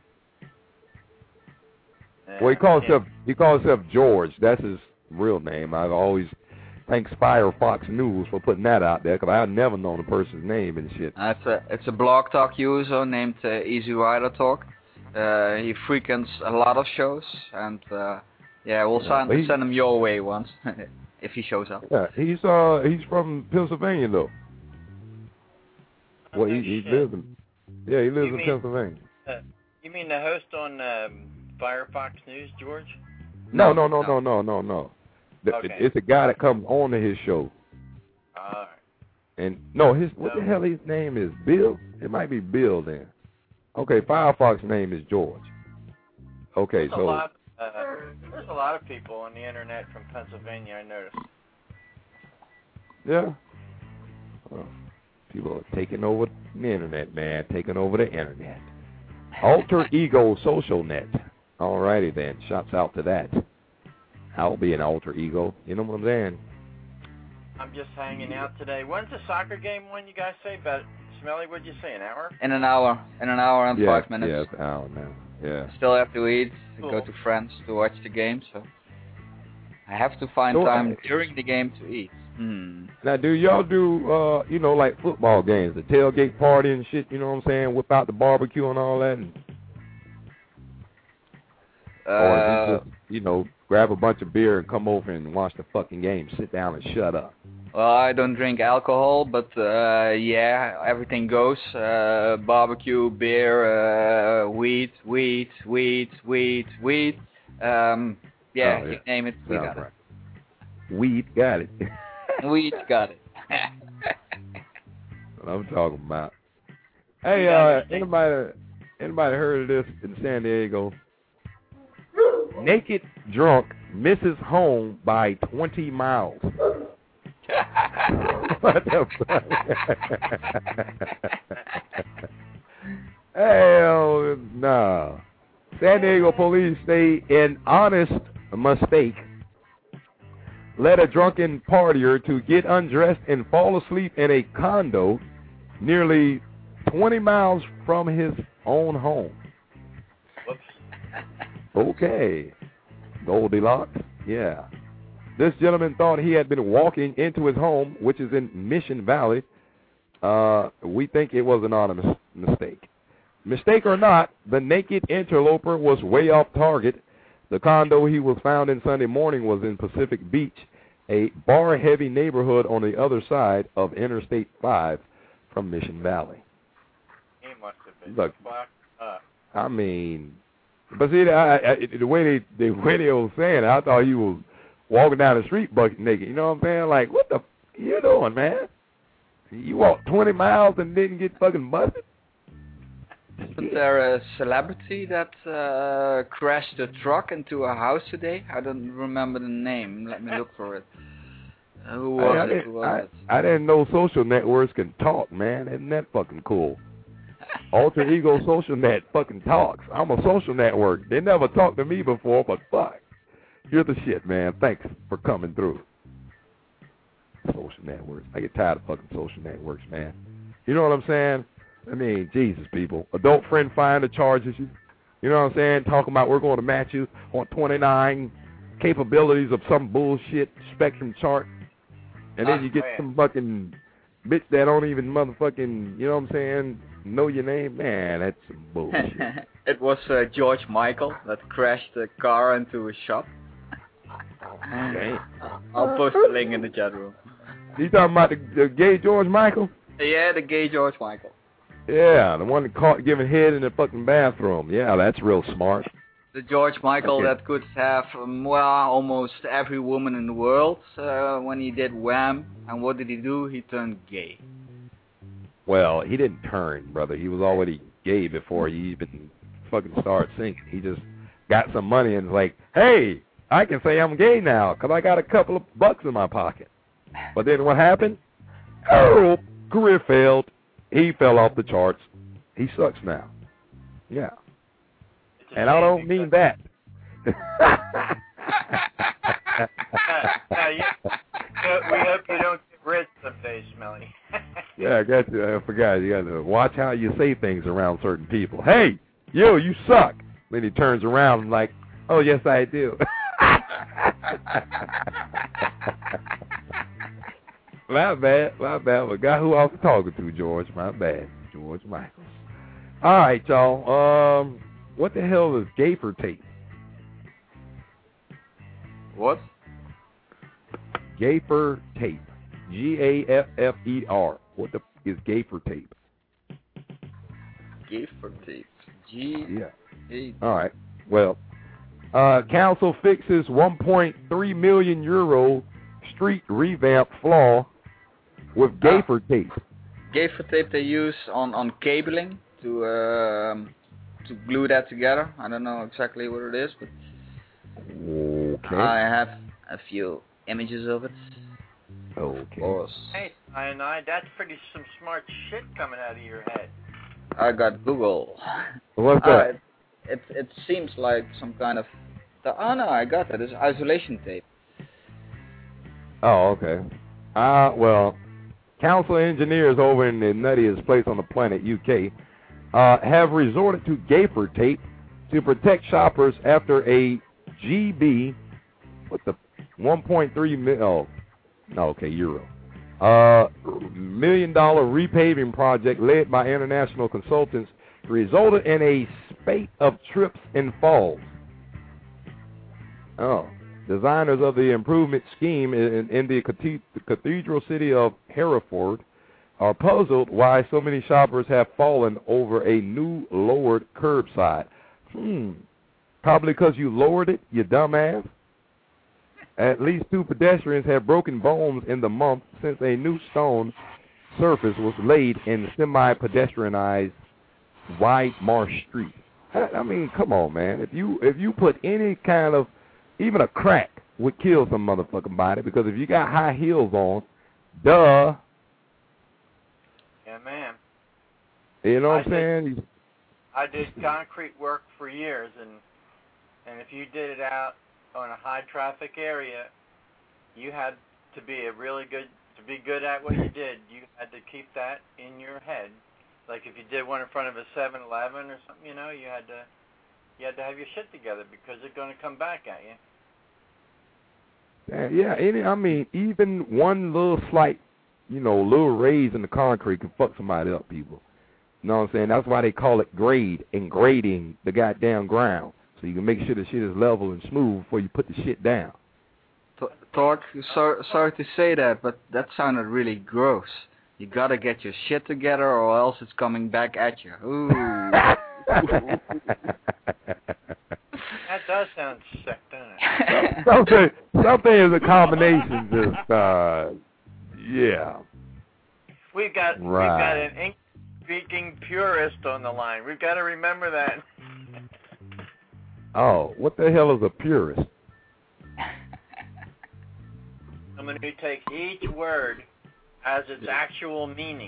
Yeah, Well, he calls yeah. himself he calls himself George. That's his real name. I've always thanked Firefox News for putting that out there because I've never known the person's name and shit. Uh, it's a it's a blog talk user named uh, Easy Rider Talk. Uh, he frequents a lot of shows, and uh, yeah, we'll Yeah, send he- send him your way once if he shows up. Yeah, he's uh he's from Pennsylvania though. Well, he, he lives in yeah he lives You in mean- Pennsylvania. Uh, you mean the host on um, Firefox News, George? No, no, no, no, no, no, no. The, Okay. It's a guy that comes on to his show. All right. And no, his what the hell his name is? Bill? It might be Bill then. Okay, Firefox name is George. Okay, There's a so lot. Uh, there's a lot of people on the internet from Pennsylvania. I noticed. yeah. Well, people are taking over the internet, man. Taking over the internet. Alter Ego Social Net. Alrighty then. Shouts out to that. I'll be an alter ego. You know what I'm saying? I'm just hanging out today. When's the soccer game? When you guys say about Smelly? What'd you say? An hour? In an hour, in an hour and yeah, five minutes. Yeah, it's an hour now. Yeah. Still have to eat, Cool. go to friends to watch the game, so I have to find So, time uh, during the game to eat. Hmm. Now, do y'all do, uh, you know, like football games, the tailgate party and shit, you know what I'm saying? Whip out the barbecue and all that? And, or Uh, you just, you know, grab a bunch of beer and come over and watch the fucking game, sit down and shut up. Well, I don't drink alcohol, but uh, yeah, everything goes. Uh, barbecue, beer, uh, weed, weed, weed, weed, weed. Um, yeah, Oh, yeah. you name it, we Sounds got right. Weed, got it. it. Weed got it. What I'm talking about. Hey, uh, anybody, anybody heard of this in San Diego? Naked drunk misses home by twenty miles. What the fuck? Hell no. San Diego police say an honest mistake led a drunken partier to get undressed and fall asleep in a condo nearly twenty miles from his own home. Whoops. Okay. Goldilocks? Yeah. This gentleman thought he had been walking into his home, which is in Mission Valley. Uh, we think it was an honest mistake. Mistake or not, the naked interloper was way off target. The condo he was found in Sunday morning was in Pacific Beach, a bar-heavy neighborhood on the other side of Interstate five from Mission Valley. He must have been Look. fucked up. I mean, but see, I, I, the way they the way they was saying it, I thought he was walking down the street bucket naked. You know what I'm saying? Like, what the f- you doing, man? You walked twenty miles and didn't get fucking busted? Isn't there a celebrity that uh, crashed a truck into a house today? I don't remember the name. Let me look for it. Uh, who was I, I, it? Who didn't, was I, it? I didn't know social networks can talk, man. Isn't that fucking cool? Alter Ego Social Net fucking talks. I'm a social network. They never talked to me before, but fuck. You're the shit, man. Thanks for coming through. Social networks. I get tired of fucking social networks, man. You know what I'm saying? I mean, Jesus, people. Adult friend finder charges you. You know what I'm saying? Talking about we're going to match you on twenty-nine capabilities of some bullshit spectrum chart. And then Ah, you get man. some fucking bitch that don't even motherfucking, you know what I'm saying, know your name, man, that's some bullshit. It was uh, George Michael that crashed the car into a shop. Okay. I'll post the link in the chat room. You talking about the, the gay George Michael? Yeah, the gay George Michael. Yeah, the one that caught giving head in the fucking bathroom. Yeah, that's real smart. The George Michael Okay. that could have, um, well, almost every woman in the world uh, when he did Wham. And what did he do? He turned gay. Well, he didn't turn, brother. He was already gay before he even fucking started singing. He just got some money and was like, hey, I can say I'm gay now because I got a couple of bucks in my pocket. But then what happened? Oh, career failed. He fell off the charts. He sucks now. Yeah. And I don't mean that. uh, uh, you, uh, we hope you don't get rich someday, Smelly. Yeah, I got to, I forgot. You got to watch how you say things around certain people. Hey, yo, you suck. Then he turns around and like, oh, yes, I do. My bad, my bad. But guy who I was talking to, George, my bad. George Michaels. All right, y'all. Um, what the hell is gaffer tape? What? Gaffer tape. G A F F E R. What the f is gaffer tape? Gaffer tape. G. Yeah. A. All right. Well, uh, council fixes one point three million euro street revamp flaw with gaffer ah. tape. Gaffer tape they use on on cabling to um, to glue that together. I don't know exactly what it is, but okay. I have a few images of it. Okay. Hey, Cyanide, that's pretty some smart shit coming out of your head. I got Google. What's uh, that? It, it it seems like some kind of. The, oh no, I got it. It's isolation tape. Oh, okay. Uh, well, council engineers over in the nuttiest place on the planet, U K, uh, have resorted to gaffer tape to protect shoppers after a G B, what the, one point three mil, oh, no, okay, euro, uh, million dollar repaving project led by international consultants resulted in a spate of trips and falls. Oh. Designers of the improvement scheme in, in the cathedral city of Hereford are puzzled why so many shoppers have fallen over a new lowered curbside. Hmm. Probably because you lowered it, you dumbass. At least two pedestrians have broken bones in the month since a new stone surface was laid in semi-pedestrianized Wide Marsh Street. I, I mean, come on, man. If you if you put any kind of, even a crack would kill some motherfucking body, because if you got high heels on, duh. Yeah, man. You know what I I'm saying? Did, I did concrete work for years, and and if you did it out on a high traffic area, you had to be a really good to be good at what you did. You had to keep that in your head. Like if you did one in front of a seven eleven or something, you know, you had to you had to have your shit together because they're going to come back at you. Yeah, yeah. Any, I mean, even one little slight, you know, little raise in the concrete can fuck somebody up, people. You know what I'm saying? That's why they call it grade and grading the goddamn ground, so you can make sure the shit is level and smooth before you put the shit down. Torque, sorry, sorry to say that, but that sounded really gross. You gotta get your shit together, or else it's coming back at you. Ooh. That does sound sick, doesn't it? something, something is a combination. Just, uh, yeah. We've got right. we've got an English-speaking purist on the line. We've got to remember that. Oh, what the hell is a purist? Someone who takes each word as its actual meaning.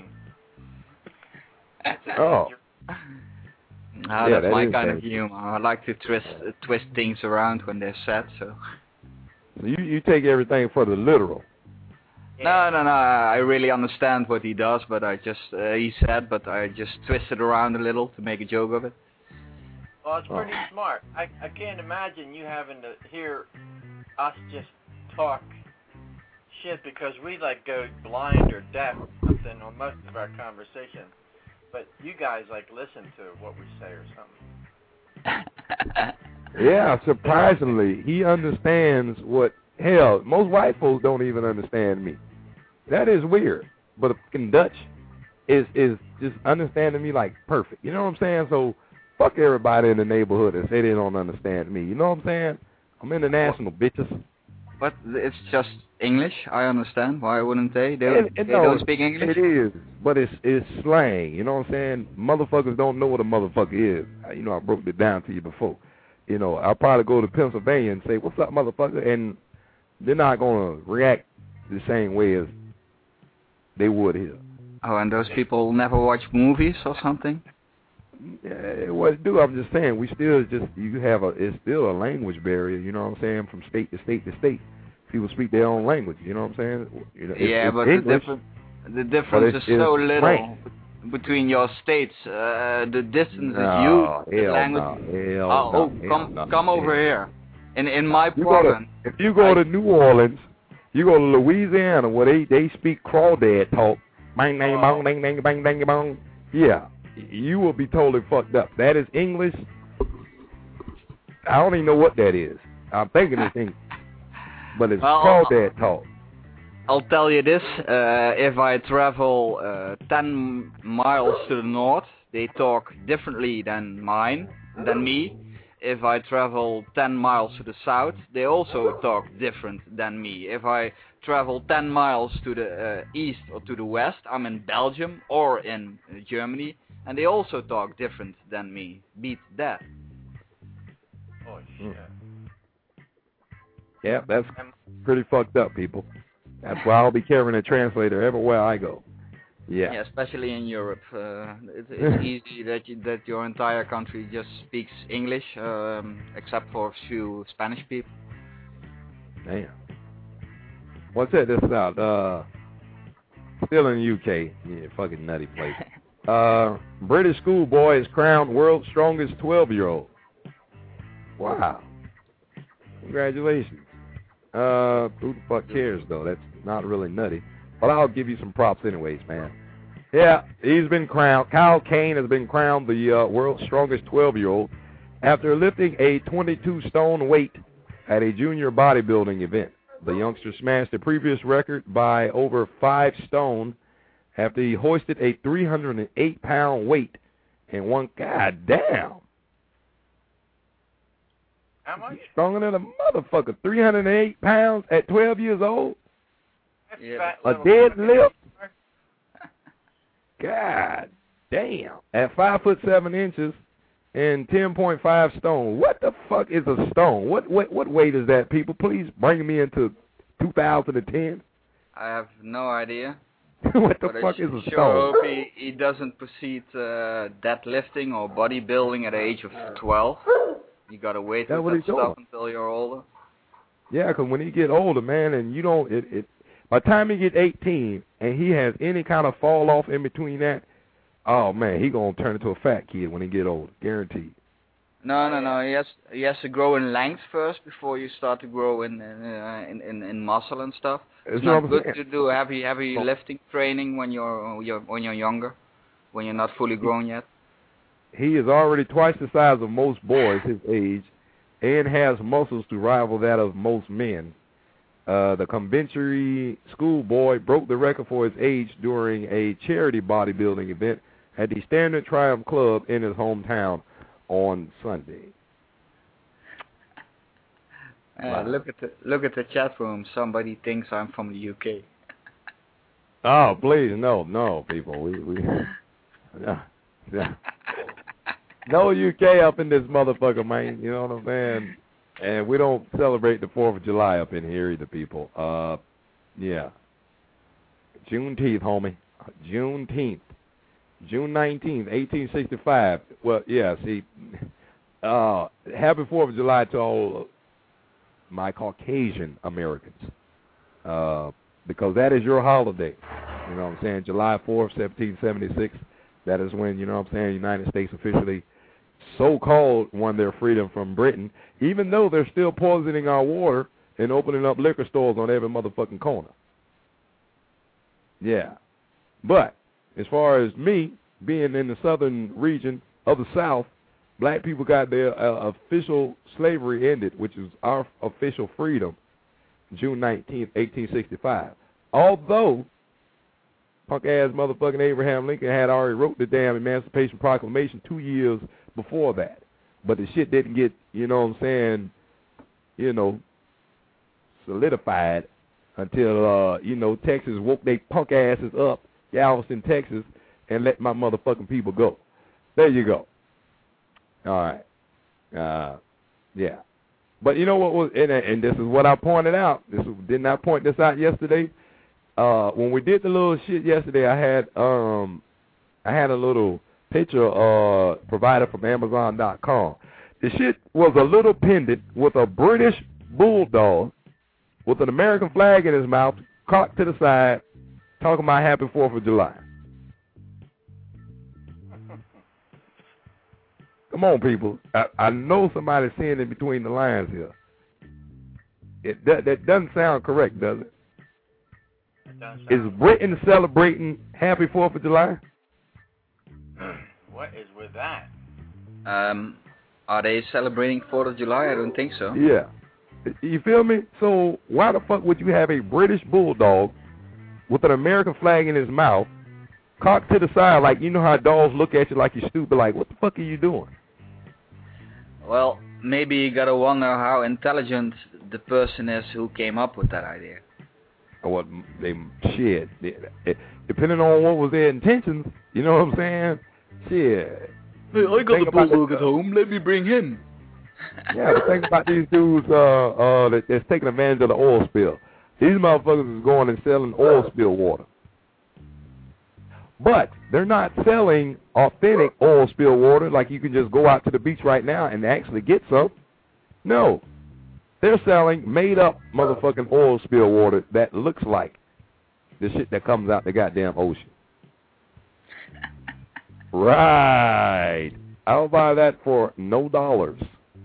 Oh. Ah, yeah, that's my that kind nice. of humor. I like to twist uh, twist things around when they're said. So. You you take everything for the literal. No, no, no. I really understand what he does, but I just uh, he said, but I just twist it around a little to make a joke of it. Well, it's pretty Oh. smart. I I can't imagine you having to hear us just talk shit because we like go blind or deaf or something listen on most of our conversation, but you guys like listen to what we say or something. Yeah, surprisingly, he understands what, hell, most white folks don't even understand me. That is weird. But a fucking Dutch is is just understanding me like perfect. You know what I'm saying? So fuck everybody in the neighborhood that say they don't understand me. You know what I'm saying? I'm international, bitches. But it's just English, I understand. Why wouldn't they? They, it, it, they no, don't speak English? It is, but it's it's slang. You know what I'm saying? Motherfuckers don't know what a motherfucker is. You know, I broke it down to you before. You know, I'll probably go to Pennsylvania and say, what's up, motherfucker? And they're not going to react the same way as they would here. Oh, and those people never watch movies or something? Yeah, what it do, I'm just saying, we still just, you have a, it's still a language barrier, you know what I'm saying, from state to state to state. People speak their own language, you know what I'm saying? You know, it's, yeah, it's but English, the, difference, the difference it's, is so little frank. between your states. Uh, the distance no, is you, the language. No, hell oh, no, oh hell come, no, come over hell. here. In in my you province. To, if you go I, to New Orleans, you go to Louisiana where they, they speak crawdad talk. Bang, bang, bang, bang, bang, bang, bang, bang. Yeah, you will be totally fucked up. That is English. I don't even know what that is. I'm thinking it's English, but it's well, crawdad talk. I'll tell you this: uh, if I travel uh, ten miles to the north, they talk differently than mine, than me. If I travel ten miles to the south, they also talk different than me. If I travel ten miles to the uh, east or to the west, I'm in Belgium or in uh, Germany, and they also talk different than me. Beat that. Oh, shit. Yeah, that's pretty fucked up, people. That's why I'll be carrying a translator everywhere I go. Yeah. Yeah, especially in Europe. Uh, it, it's easy that you, that your entire country just speaks English, um, except for a few Spanish people. Damn. What's that? This out. Uh, still in the U K. Yeah, fucking nutty place. uh, British schoolboy is crowned world's strongest twelve-year-old. Wow. Congratulations. Uh, who the fuck cares, though? That's not really nutty. But I'll give you some props anyways, man. Yeah, he's been crowned. Kyle Kane has been crowned the uh, world's strongest twelve-year-old after lifting a twenty-two stone weight at a junior bodybuilding event. The youngster smashed the previous record by over five stone after he hoisted a three hundred eight pound weight and won. God damn. How much? Stronger than a motherfucker. three hundred eight pounds at twelve years old. That's Yeah. A deadlift. God damn. At five foot seven inches and ten point five stone. What the fuck is a stone? What what what weight is that, people? Please bring me into two thousand ten. I have no idea. What the but fuck I is a sure stone? hope he, he doesn't proceed uh, deadlifting or bodybuilding at the age of twelve. You gotta wait That's with what that he's stuff doing. until you're older. Yeah, because when he get older, man, and you don't, it, it, by the time he get eighteen and he has any kind of fall off in between that, oh man, he gonna turn into a fat kid when he get older, guaranteed. No, no, no. He has he has to grow in length first before you start to grow in uh, in, in in muscle and stuff. It's That's not what I'm good saying. to do heavy heavy Well- lifting training when you're, you're when you're younger, when you're not fully grown yet. He is already twice the size of most boys his age and has muscles to rival that of most men. Uh, the Coventry schoolboy broke the record for his age during a charity bodybuilding event at the Standard Triumph Club in his hometown on Sunday. Uh, Wow. Look at the look at the chat room. Somebody thinks I'm from the U K. Oh, please, no, no, people. We, we, no, no. No U K up in this motherfucker, man. You know what I'm saying? And we don't celebrate the fourth of July up in here either, people. Uh, yeah. Juneteenth, homie. Juneteenth. June nineteenth, eighteen sixty-five. Well, yeah, see, uh, happy fourth of July to all my Caucasian Americans. Uh, because that is your holiday. You know what I'm saying? July fourth, seventeen seventy-six. That is when, you know what I'm saying, the United States officially so-called won their freedom from Britain, even though they're still poisoning our water and opening up liquor stores on every motherfucking corner. Yeah. But as far as me being in the southern region of the South, black people got their uh, official slavery ended, which is our official freedom, June nineteenth, eighteen sixty-five. Although punk-ass motherfucking Abraham Lincoln had already wrote the damn Emancipation Proclamation two years before that. But the shit didn't get, you know what I'm saying, you know, solidified until, uh, you know, Texas woke they punk asses up, Galveston, Texas, and let my motherfucking people go. There you go. All right. Uh, yeah. But you know what was, and, and this is what I pointed out. This didn't I point this out yesterday? Uh, when we did the little shit yesterday, I had um, I had a little picture uh provided from Amazon dot com. The shit was a little pendant with a British bulldog with an American flag in his mouth, cocked to the side, talking about Happy Fourth of July. Come on, people. I, I know somebody's seeing in between the lines here. It that, that doesn't sound correct, does it? Is Britain celebrating Happy Fourth of July? What is with that? Um, are they celebrating Fourth of July? I don't think so. Yeah. You feel me? So why the fuck would you have a British bulldog with an American flag in his mouth, cocked to the side, like, you know how dogs look at you like you're stupid, like, what the fuck are you doing? Well, maybe you gotta wonder how intelligent the person is who came up with that idea. What they shit. Depending on what was their intentions, you know what I'm saying? Shit. Hey, I got the bulldog at home. Let me bring him. Yeah, but think about these dudes uh, uh, that, that's taking advantage of the oil spill. These motherfuckers is going and selling oil spill water. But they're not selling authentic oil spill water like you can just go out to the beach right now and actually get some. No. They're selling made-up motherfucking oil spill water that looks like the shit that comes out the goddamn ocean. Right. I'll buy that for no dollars.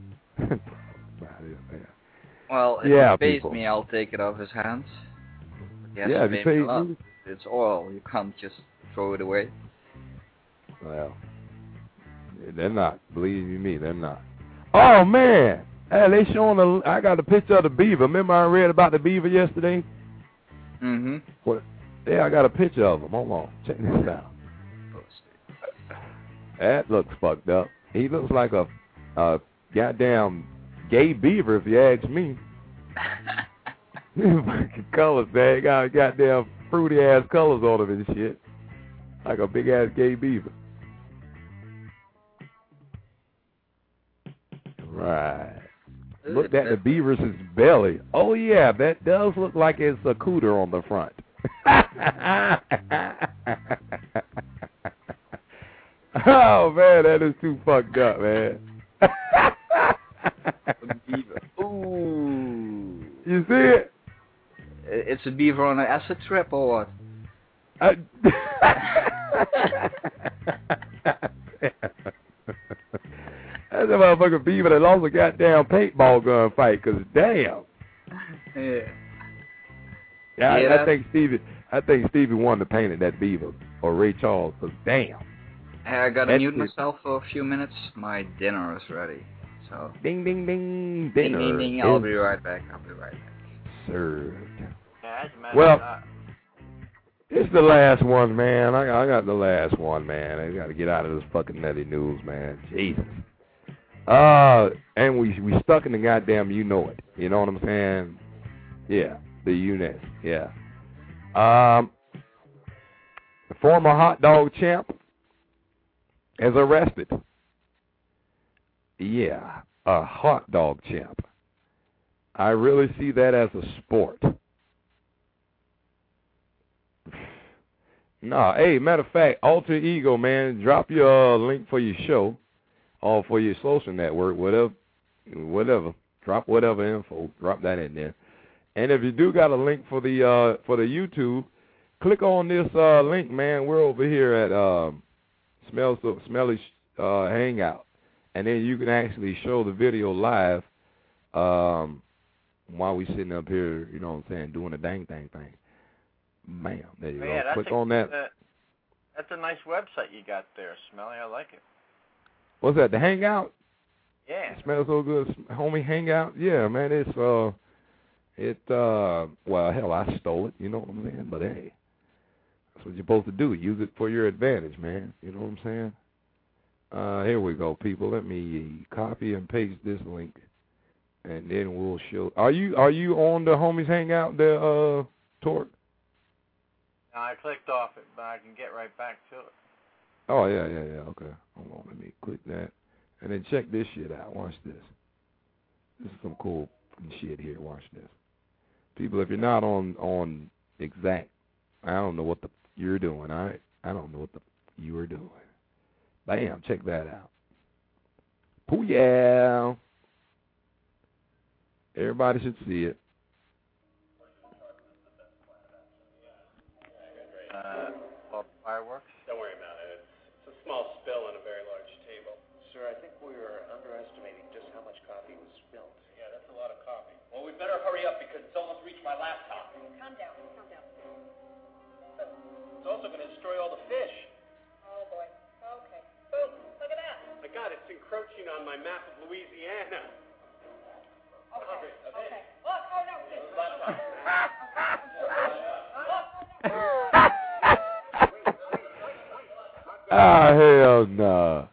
Well, if yeah, he pays people. me, I'll take it off his hands. He has Yeah, to if pay you me pay a lot. me. It's oil. You can't just throw it away. Well, they're not. Believe you me, they're not. Oh, man. Hey, they showing a, I got a picture of the beaver. Remember I read about the beaver yesterday? Mm-hmm. What? Yeah, I got a picture of him. Hold on. Check this out. That looks fucked up. He looks like a, a goddamn gay beaver, if you ask me. Fucking colors, man. He got goddamn fruity-ass colors on him and shit. Like a big-ass gay beaver. Right. Looked at the beaver's belly. Oh, yeah, that does look like it's a cooter on the front. Oh, man, that is too fucked up, man. Beaver. Ooh. You see it? It's a beaver on an acid trip or what? I... That's a motherfucking beaver that lost a goddamn paintball gun fight, cause damn. Yeah. Yeah, I, yeah. I think Stevie, I think Stevie wanted to paint that beaver, or Ray Charles, cause damn. Hey, I gotta That's mute it. myself for a few minutes. My dinner is ready. So. Ding ding ding. Ding Dinner ding ding. I'll is be right back. I'll be right back. served. Yeah, that's messed Well, up. it's the last one, man. I, I got the last one, man. I got to get out of this fucking nutty news, man. Jesus. Uh, and we we stuck in the goddamn you know it. You know what I'm saying? Yeah, the unit. Yeah. Um, the former hot dog champ is arrested. Yeah, a hot dog champ. I really see that as a sport. Nah, hey, matter of fact, Alter Ego, man, drop your uh, link for your show or for your social network, whatever, whatever. Drop whatever info, drop that in there. And if you do got a link for the uh, for the YouTube, click on this uh, link, man. We're over here at um, Smell so, Smelly uh, Hangout, and then you can actually show the video live um, while we sitting up here, you know what I'm saying, doing a dang dang thing. Bam, there you Oh, go. yeah, that's Click a, on that. Uh, That's a nice website you got there, Smelly. I like it. What's that? The Hangout? Yeah. It smells so good, homie. Hangout. Yeah, man. It's uh, it uh, well, hell, I stole it. You know what I'm saying? But hey, that's what you're supposed to do. Use it for your advantage, man. You know what I'm saying? Uh, here we go, people. Let me copy and paste this link, and then we'll show. Are you are you on the homies Hangout there, uh, Torque? No, I clicked off it, but I can get right back to it. Oh, yeah, yeah, yeah. Okay. Hold on. Let me click that. And then check this shit out. Watch this. This is some cool shit here. Watch this. People, if you're not on, on Exact, I don't know what the you're doing, all right? I don't know what the you are doing. Bam. Check that out. Pooh, yeah. Everybody should see it. Uh, well, fireworks? Don't worry about it. It's, it's a small spill on a very large table. Sir, I think we are underestimating just how much coffee was spilled. Yeah, that's a lot of coffee. Well, we better hurry up because it's almost reached my laptop. Calm down, calm down. It's also going to destroy all the fish. Oh, boy. Okay. Boom. Look at that. My God, it's encroaching on my map of Louisiana. Okay. Okay. Look, oh, no. Laptop. Ah, hell no.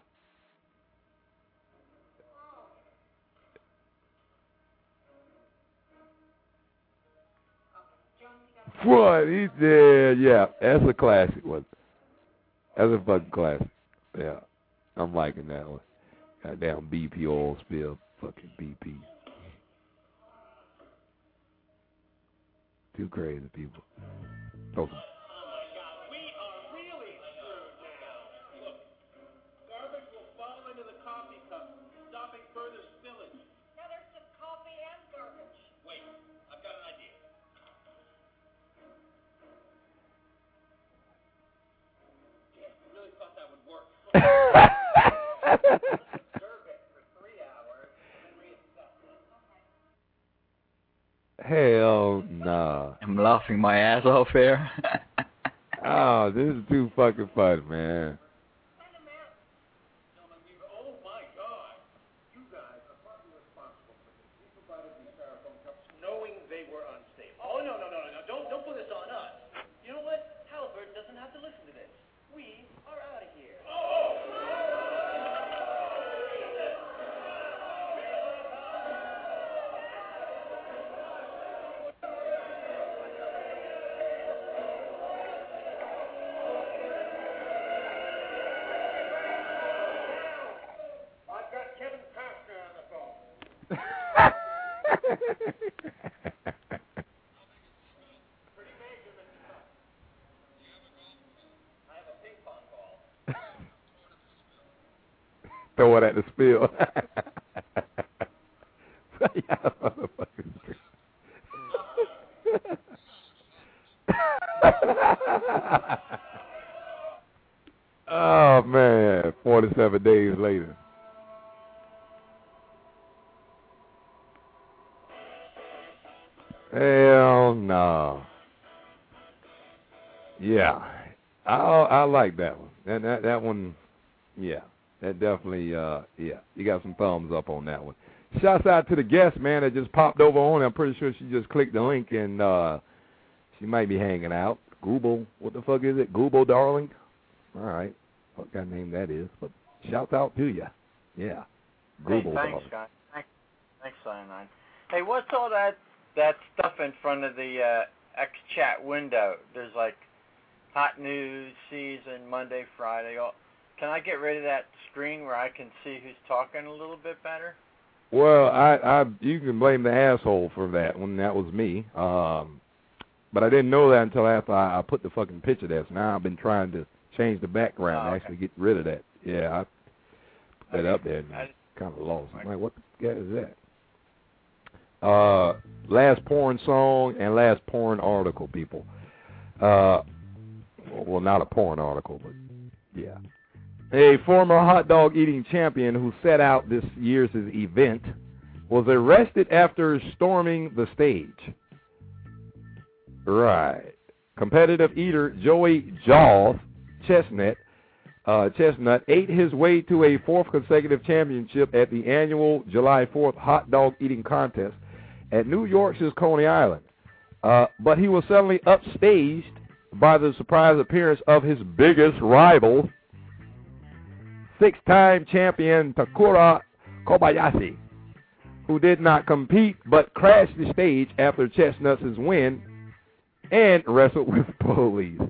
What? He said, yeah, that's a classic one. That's a fucking classic. Yeah. I'm liking that one. Goddamn B P oil spill. Fucking B P. Too crazy, people. Those Hell nah. I'm laughing my ass off here. Oh, this is too fucking funny, man. Knowing they were unstable. Oh, no, no, no, no, no. Don't, don't put this on us. You know what? Halliburton doesn't have to listen to this. We are out of here. Oh! I've got Kevin Costner on the phone. Throw it at the spill. Oh, man. forty-seven days later. Hell no. Yeah. I I like that one. That that that one, yeah. That definitely, uh, yeah. You got some thumbs up on that one. Shouts out to the guest, man, that just popped over on. I'm pretty sure she just clicked the link, and uh, she might be hanging out. Google, what the fuck is it? Google, darling? All right. What kind of name that is. But shouts out to you. Yeah. Google, hey, thanks, darling. guys. Thanks, thanks, Cyanide. Hey, what's all that, that stuff in front of the uh, X-Chat window? There's like hot news, season, Monday, Friday, all... Can I get rid of that screen where I can see who's talking a little bit better? Well, I, I, you can blame the asshole for that one. That was me. Um, but I didn't know that until after I, I put the fucking picture there. So now I've been trying to change the background oh, and okay. actually get rid of that. Yeah, I put that okay. up there and I kind of lost. I'm like, what the hell is that? Uh, last porn song and last porn article, people. Uh, well, not a porn article, but yeah. A former hot dog eating champion who set out this year's event was arrested after storming the stage. Right. Competitive eater Joey Jaws Chestnut. Uh, Chestnut ate his way to a fourth consecutive championship at the annual July fourth hot dog eating contest at New York's Coney Island. Uh, but he was suddenly upstaged by the surprise appearance of his biggest rival, six-time champion Takura Kobayashi, who did not compete but crashed the stage after Chestnut's win and wrestled with police.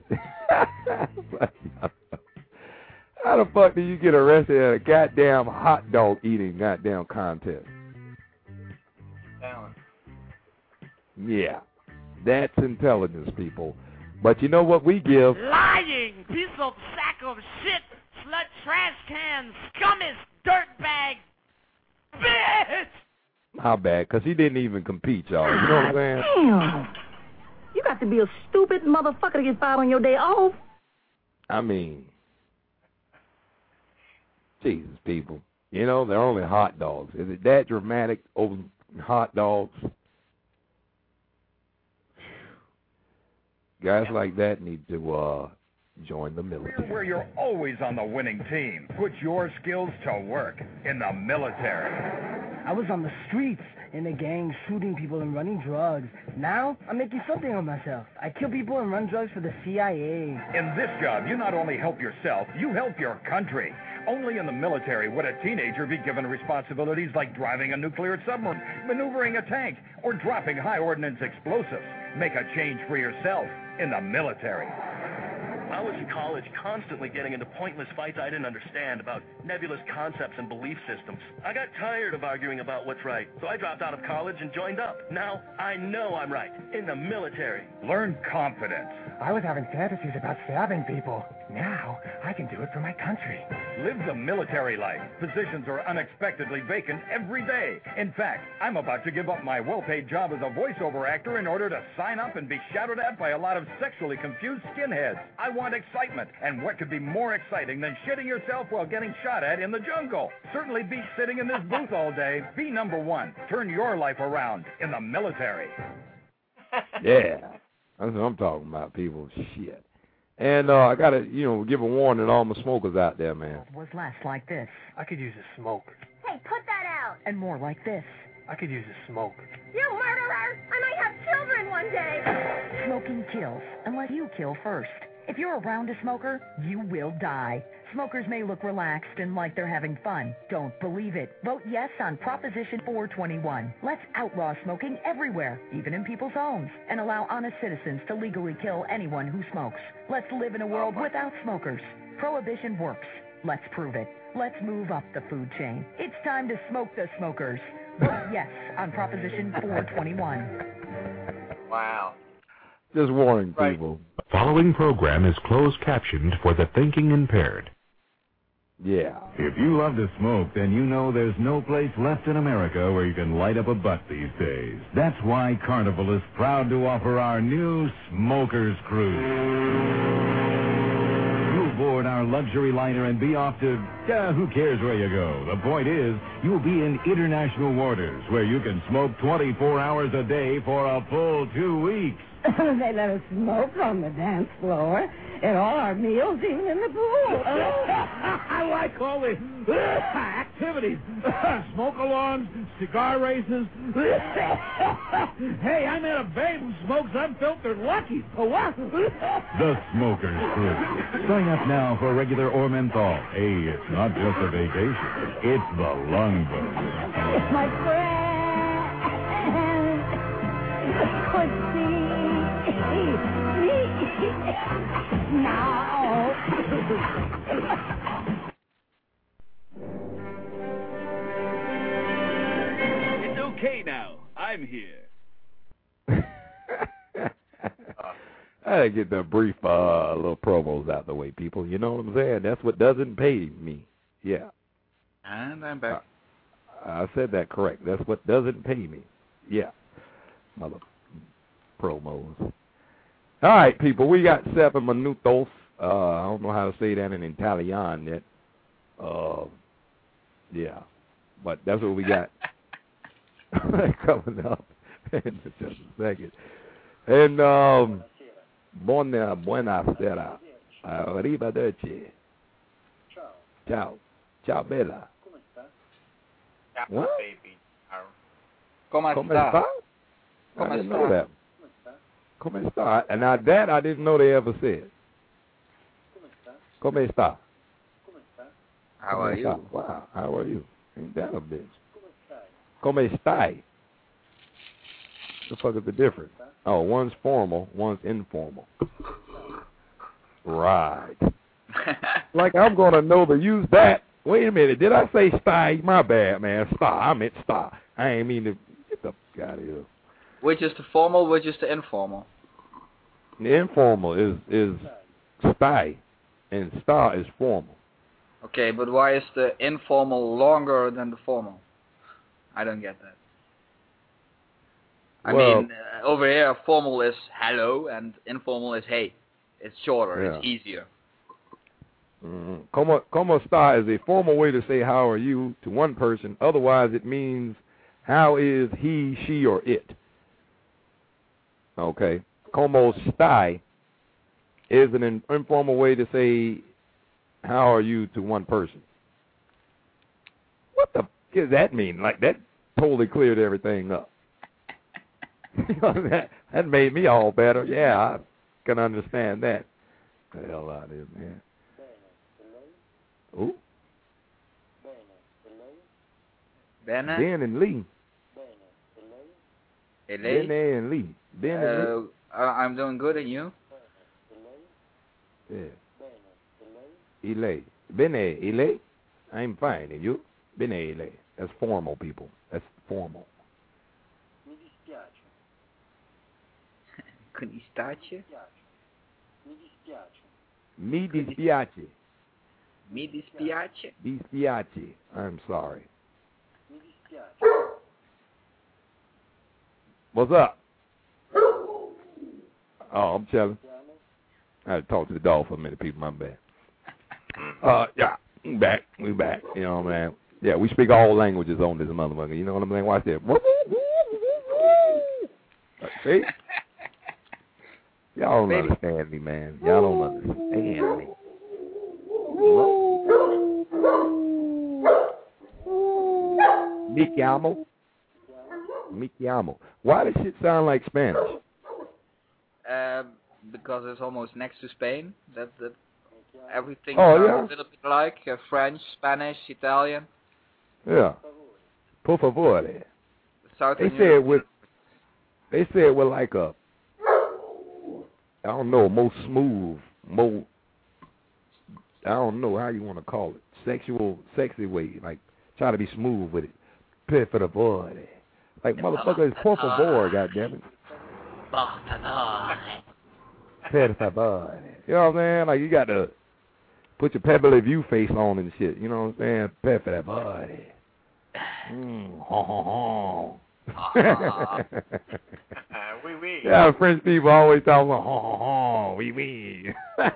How the fuck do you get arrested at a goddamn hot dog eating goddamn contest? Talent. Yeah, that's intelligence, people. But you know what we give? Lying piece of sack of shit, slut, trash can, scummy, dirtbag, bitch! How bad? Because he didn't even compete, y'all. You know what I'm saying? Damn. You got to be a stupid motherfucker to get fired on your day off. I mean, Jesus, people. You know, they're only hot dogs. Is it that dramatic over hot dogs? Guys like that need to uh, join the military. Where you're always on the winning team. Put your skills to work in the military. I was on the streets in a gang shooting people and running drugs. Now I'm making something of myself. I kill people and run drugs for the C I A. In this job, you not only help yourself, you help your country. Only in the military would a teenager be given responsibilities like driving a nuclear submarine, maneuvering a tank, or dropping high ordnance explosives. Make a change for yourself in the military. I was in college constantly getting into pointless fights I didn't understand about nebulous concepts and belief systems. I got tired of arguing about what's right, so I dropped out of college and joined up. Now I know I'm right in the military. Learn confidence. I was having fantasies about stabbing people. Now I can do it for my country. Live the military life. Positions are unexpectedly vacant every day. In fact, I'm about to give up my well-paid job as a voiceover actor in order to sign up and be shouted at by a lot of sexually confused skinheads. I want excitement, and what could be more exciting than shitting yourself while getting shot at in the jungle? Certainly beat sitting in this booth all day. Be number one. Turn your life around in the military. Yeah, that's what I'm talking about, people. Shit. And uh, I got to, you know, give a warning to all my smokers out there, man. Was less like this. I could use a smoke. Hey, put that out. And more like this. I could use a smoke. You murderer! I might have children one day! Smoking kills, unless you kill first. If you're around a smoker, you will die. Smokers may look relaxed and like they're having fun. Don't believe it. Vote yes on Proposition four twenty-one. Let's outlaw smoking everywhere, even in people's homes, and allow honest citizens to legally kill anyone who smokes. Let's live in a world without smokers. Prohibition works. Let's prove it. Let's move up the food chain. It's time to smoke the smokers. Vote yes on Proposition four twenty-one. Wow. Just warning Right. people. The following program is closed captioned for the thinking impaired. Yeah. If you love to smoke, then you know there's no place left in America where you can light up a butt these days. That's why Carnival is proud to offer our new Smokers Cruise. You'll board our luxury liner and be off to, uh, who cares where you go. The point is, you'll be in international waters where you can smoke twenty-four hours a day for a full two weeks. They let us smoke on the dance floor, at all our meals, even in the pool. I like all the activities. Smoke-alongs, cigar races. Hey, I met a babe who smokes unfiltered Lucky. Oh, what? The Smokers Cruise. Sign up now for regular or menthol. Hey, it's not just a vacation. It's the longboat. It's my friend. Could see me now. It's okay now. I'm here. I gotta get the brief uh, little promos out the way, people. You know what I'm saying? That's what doesn't pay me. Yeah. And I'm back. I, I said that correct. That's what doesn't pay me. Yeah. Mother promos. All right, people. We got seven minutos. Uh, I don't know how to say that in Italian yet. Uh, yeah. But that's what we got coming up in just a second. And um, buona, buona sera. Arrivederci. Ciao. Ciao. Ciao, Bella. Come sta? Ciao, What? baby. Come Come sta? sta? Come I didn't sta? know that. Come sta? And now that I didn't know they ever said. Come sta? How Come are sta? you? Wow, how are you? Ain't that a bitch? Come stai? The fuck is the difference? Oh, one's formal, one's informal. Right. Like I'm gonna know to use that. Wait a minute, did I say sty? My bad, man. Star. I meant star. I ain't mean to get the fuck out of here. Which is the formal, which is the informal? The informal is is sty, and star is formal. Okay, but why is the informal longer than the formal? I don't get that. I Well, mean, uh, over here, formal is hello, and informal is hey. It's shorter, Yeah. it's easier. Mm-hmm. Como, como sta is a formal way to say how are you to one person. Otherwise, it means how is he, she, or it. Okay. Como stai is an in, informal way to say how are you to one person. What the f- does that mean? Like, that totally cleared everything up. that, that made me all better. Yeah, I can understand that. The hell out of it, man. Ooh. Bene? Ben and Lee. Ele? Ben and Lee. Ben and Lee. Uh, I- I'm doing good, and you? Yeah. Ile. Bene, Ile. I'm fine, and you? Bene, Ile. That's formal, people. That's formal. Mi dispiace. Con i stacci? Mi dispiace. Mi dispiace. Mi dispiace? Dispiace. I'm sorry. Mi dispiace. What's up? Oh, I'm chilling. I had to talk to the dog for a minute, people. My bad. Uh, yeah, we back. We back. You know what I mean? Yeah, we speak all languages on this motherfucker. You know what I mean? Watch that. See? Y'all don't understand me, man. Y'all don't understand me. Mi chiamo. Mi chiamo. Why does shit sound like Spanish? Uh, because it's almost next to Spain. That that everything Oh, sounds yeah? a little bit like uh, French, Spanish, Italian. Yeah. Por favore. South They say it with, they say it with like a, I don't know, more smooth, more, I don't know how you want to call it, sexual, sexy way, like try to be smooth with it. Per favore. Like motherfucker, it's por favor, goddammit. Per favore. You know what I'm saying? Like you got to put your Pebbly View face on and shit. You know what I'm saying? Per favore. Mm, ho, ho, ho. Oui, oui. Yeah, French people always talk about ho, ho, ho, oui, oui.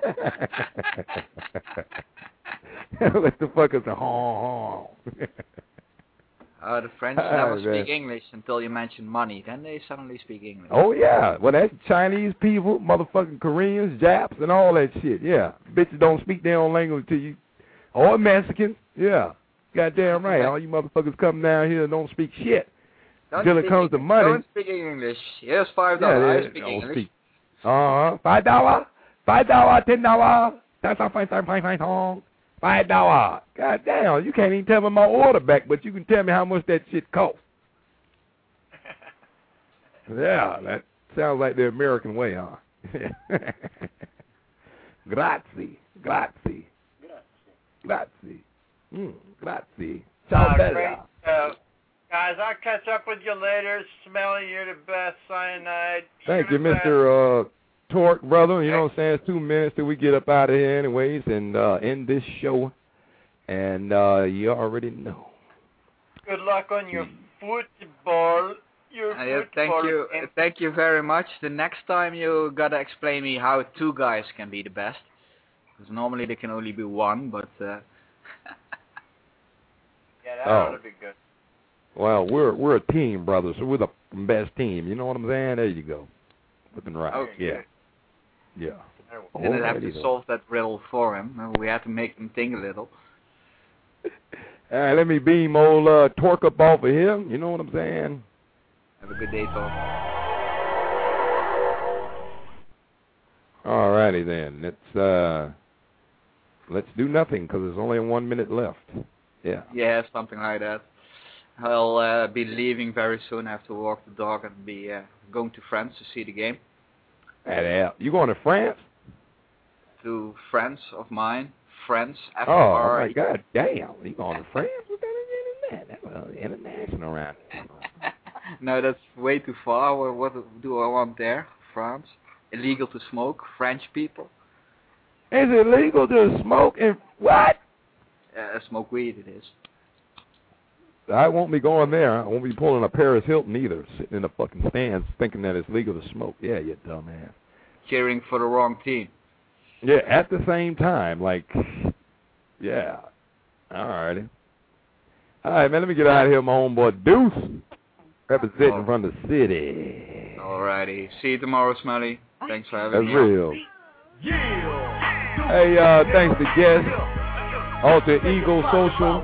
What the fuck is a ho, ho? Uh, the French Ah, never man. speak English until you mention money. Then they suddenly speak English. Oh, yeah. Well, that's Chinese people, motherfucking Koreans, Japs, and all that shit. Yeah. Bitches don't speak their own language to you. Or Mexicans. Yeah. Goddamn right. All you motherfuckers come down here and don't speak shit. Don't Until it speak comes to English. money. Don't speak English. Here's five Yeah, dollars. they I speak don't English. speak. Uh-huh. Five dollar. Five dollar. Ten dollar. That's our fine, fine, fine, fine song. Five dollar. God damn, you can't even tell me my order back, but you can tell me how much that shit costs. Yeah, that sounds like the American way, huh? Grazie. Grazie. Grazie. Mm, grazie. Ciao, Uh, bella. great. Uh, guys, I'll catch up with you later. Smelly, you're the best. Cyanide. Thank You're you, the best. Mister Uh, Torque, brother. You know what I'm saying? It's two minutes till we get up out of here anyways and uh, end this show. And uh, you already know. Good luck on your football. Your Uh, yeah, thank football you, game. uh, thank you very much. The next time you gotta explain me how two guys can be the best, because normally there can only be one. But uh, Yeah, that Oh. ought to be good. Well, we're we're a team, brother, so we're the best team. You know what I'm saying? There you go. Looking right. Okay. Yeah. Yeah. Didn't have Alrighty to then. solve that riddle for him. Uh, We had to make him think a little. All right, let me beam old uh, Torque up off of him. You know what I'm saying? Have a good day, Torque. Alrighty then. Let's uh, let's do nothing because there's only one minute left. Yeah. Yeah, something like that. I'll uh, be leaving very soon. I have to walk the dog and be uh, going to France to see the game. And, uh, you going to France? To friends of mine. Friends. F Oh, R my God, damn. You going to France? What kind of that? That's uh, international around here. No, that's way too far. What, what do I want there? France? Illegal to smoke? French people? Is it legal to smoke in what? Uh, smoke weed, it is. I won't be going there. I won't be pulling a Paris Hilton either, sitting in the fucking stands thinking that it's legal to smoke. Yeah, you dumbass. Cheering for the wrong team. Yeah, at the same time, like, yeah. All righty. All right, man, let me get out of here, my homeboy Deuce, representing Oh. from the city. Alrighty. See you tomorrow, Smelly. Thanks for having That's me. real. Hey, uh, thanks to guests, Alter Ego Social,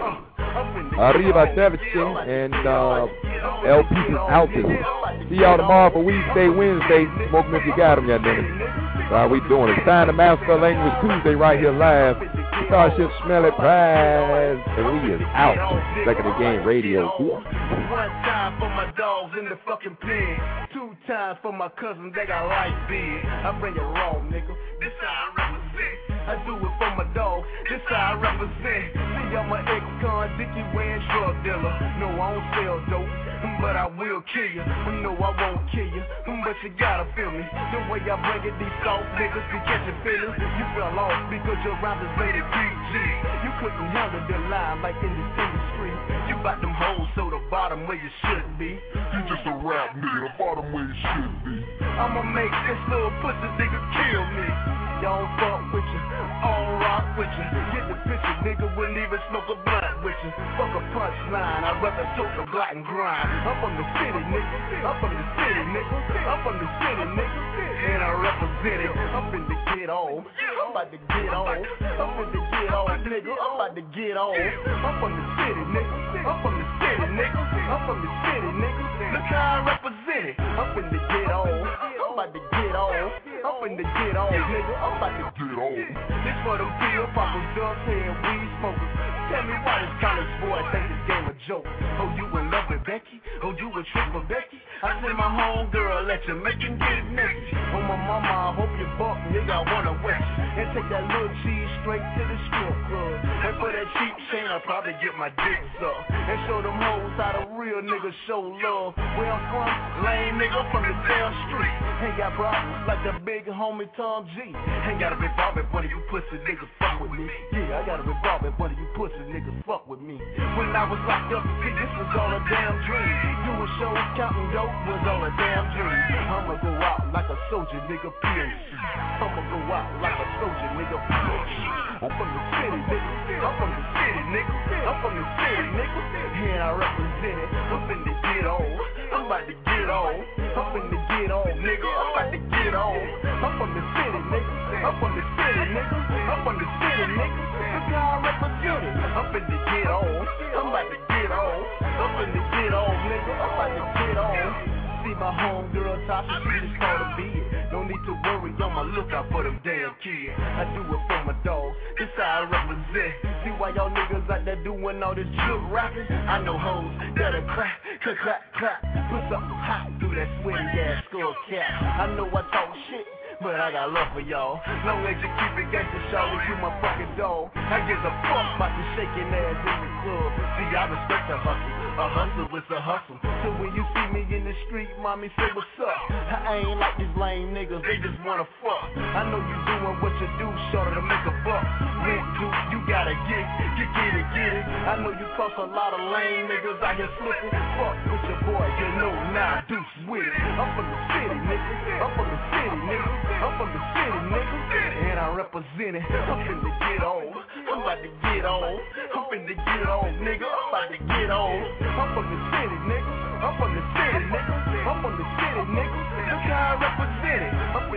Arriba Davidson, and uh, El Pieces Altus. See y'all tomorrow for Weekday, Wednesday. Smoke them if you got them, goddammit. How we doing? It's time to master language Tuesday right here live. Starship Smelly Prize, and we is out. Second of game radio. One time for my dogs in the fucking pen. Two times for my cousins, they got light big. I bring it raw, nigga. This how I represent. I do it for my dogs. This how I represent. See, I'm an ex-con, dicky wearing drug dealer. No, I don't sell dope, but I will kill you. No, I won't kill you, but you gotta feel me. The way I bring it, these soft niggas be catching feelings. You fell off because your rhymes is rated P G. You couldn't handle the line like in this industry. You got them hoes so the bottom where you should be. You just a rap nigga, the bottom where you should be. I'ma make this little pussy nigga kill me. Y'all fuck with you, I don't rock with you. Get the picture, nigga, wouldn't even smoke a blunt with you. Fuck a punchline, I'd rather tote the black and grind. I'm from the city, nigga. I'm from the city, nigga. I'm from the city, nigga. And I represent it. I'm finna get on. I'm about to get on. I'm finna get on, nigga. I'm about to get on. I'm from the city, nigga. I'm from the city, nigga. I'm from the city, nigga. Look how I represent it. I'm finna get on. I'm about to get on. I'm finna get on, nigga. I'm about to get on. This for them pill poppers, dust head, weed smokers. Tell me why this college boy think this game a joke. Oh, you in love with Becky? Oh, you a trick for Becky? I send my home girl, let you make him get messy. Oh, my mama, I hope you buck, nigga, I wanna wet you. And take that little cheese straight to the strip club. And for that cheap chain, I'll probably get my dick sucked. And show them hoes how the real niggas show love. Where I'm from, lame nigga from the damn street. Ain't got problems like the big homie Tom G. Ain't got a revolver, one of you pussy niggas fuck with me. Yeah, I got a revolver, one of you pussy niggas fuck with me. When I was locked up, see, this was all a damn dream. Doing shows, counting dope was all a damn dream. I'ma go out like a soldier, nigga, P A C. I'ma go out like a soldier, nigga, P A C. I'm from the city, nigga. I'm from the city, nigga. I'm from the city, nigga. And I represent it. I'm finna get on. I'm about to get on. I'm finna get on, nigga. I'm about to get on. I'm from the city, nigga. I'm from the city, nigga. I'm from the city, nigga. Look how I represent it. I'm finna get on. I'm about to get on. I'm finna get on, nigga. I'm about to get on. See my homegirl Tasha, she just called a bid. No need to worry, on my lookout for them damn kids. I do it for my dogs, this how I represent. See why y'all niggas out there doing all this drug rapping? I know hoes that'll clap, clap, clap, clap. Put something hot through that sweaty ass skull cap. I know I talk shit, but I got love for y'all. Long as you keep it gangsta, shawty, you my fucking dog. I give a fuck about the shaking ass in the club. See, I respect the hustle. A hustle is a hustle. So when you see me in the street, mommy say what's up. I ain't like these lame niggas, they just wanna fuck. I know you doing what you do, shorter to make a buck. Rent due, you gotta get, get, get it, get it. I know you cross a lot of lame niggas out here slipping. Fuck with your boy, you know now, deuce with it. I'm from the city, nigga. I'm from the city, nigga. I'm from the city, nigga. And I represent it. I'm finna get on. I'm about to get on. I'm finna get on, nigga. I'm about to get on. I'm from the city, nigga. I'm from the city, nigga. I'm from the city, nigga. Look how I represent it. I'm finna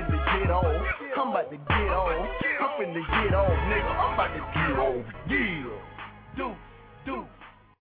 finna get off. I'm about to get off. I'm finna get off, nigga. I'm about to get off. Yeah. Do, do.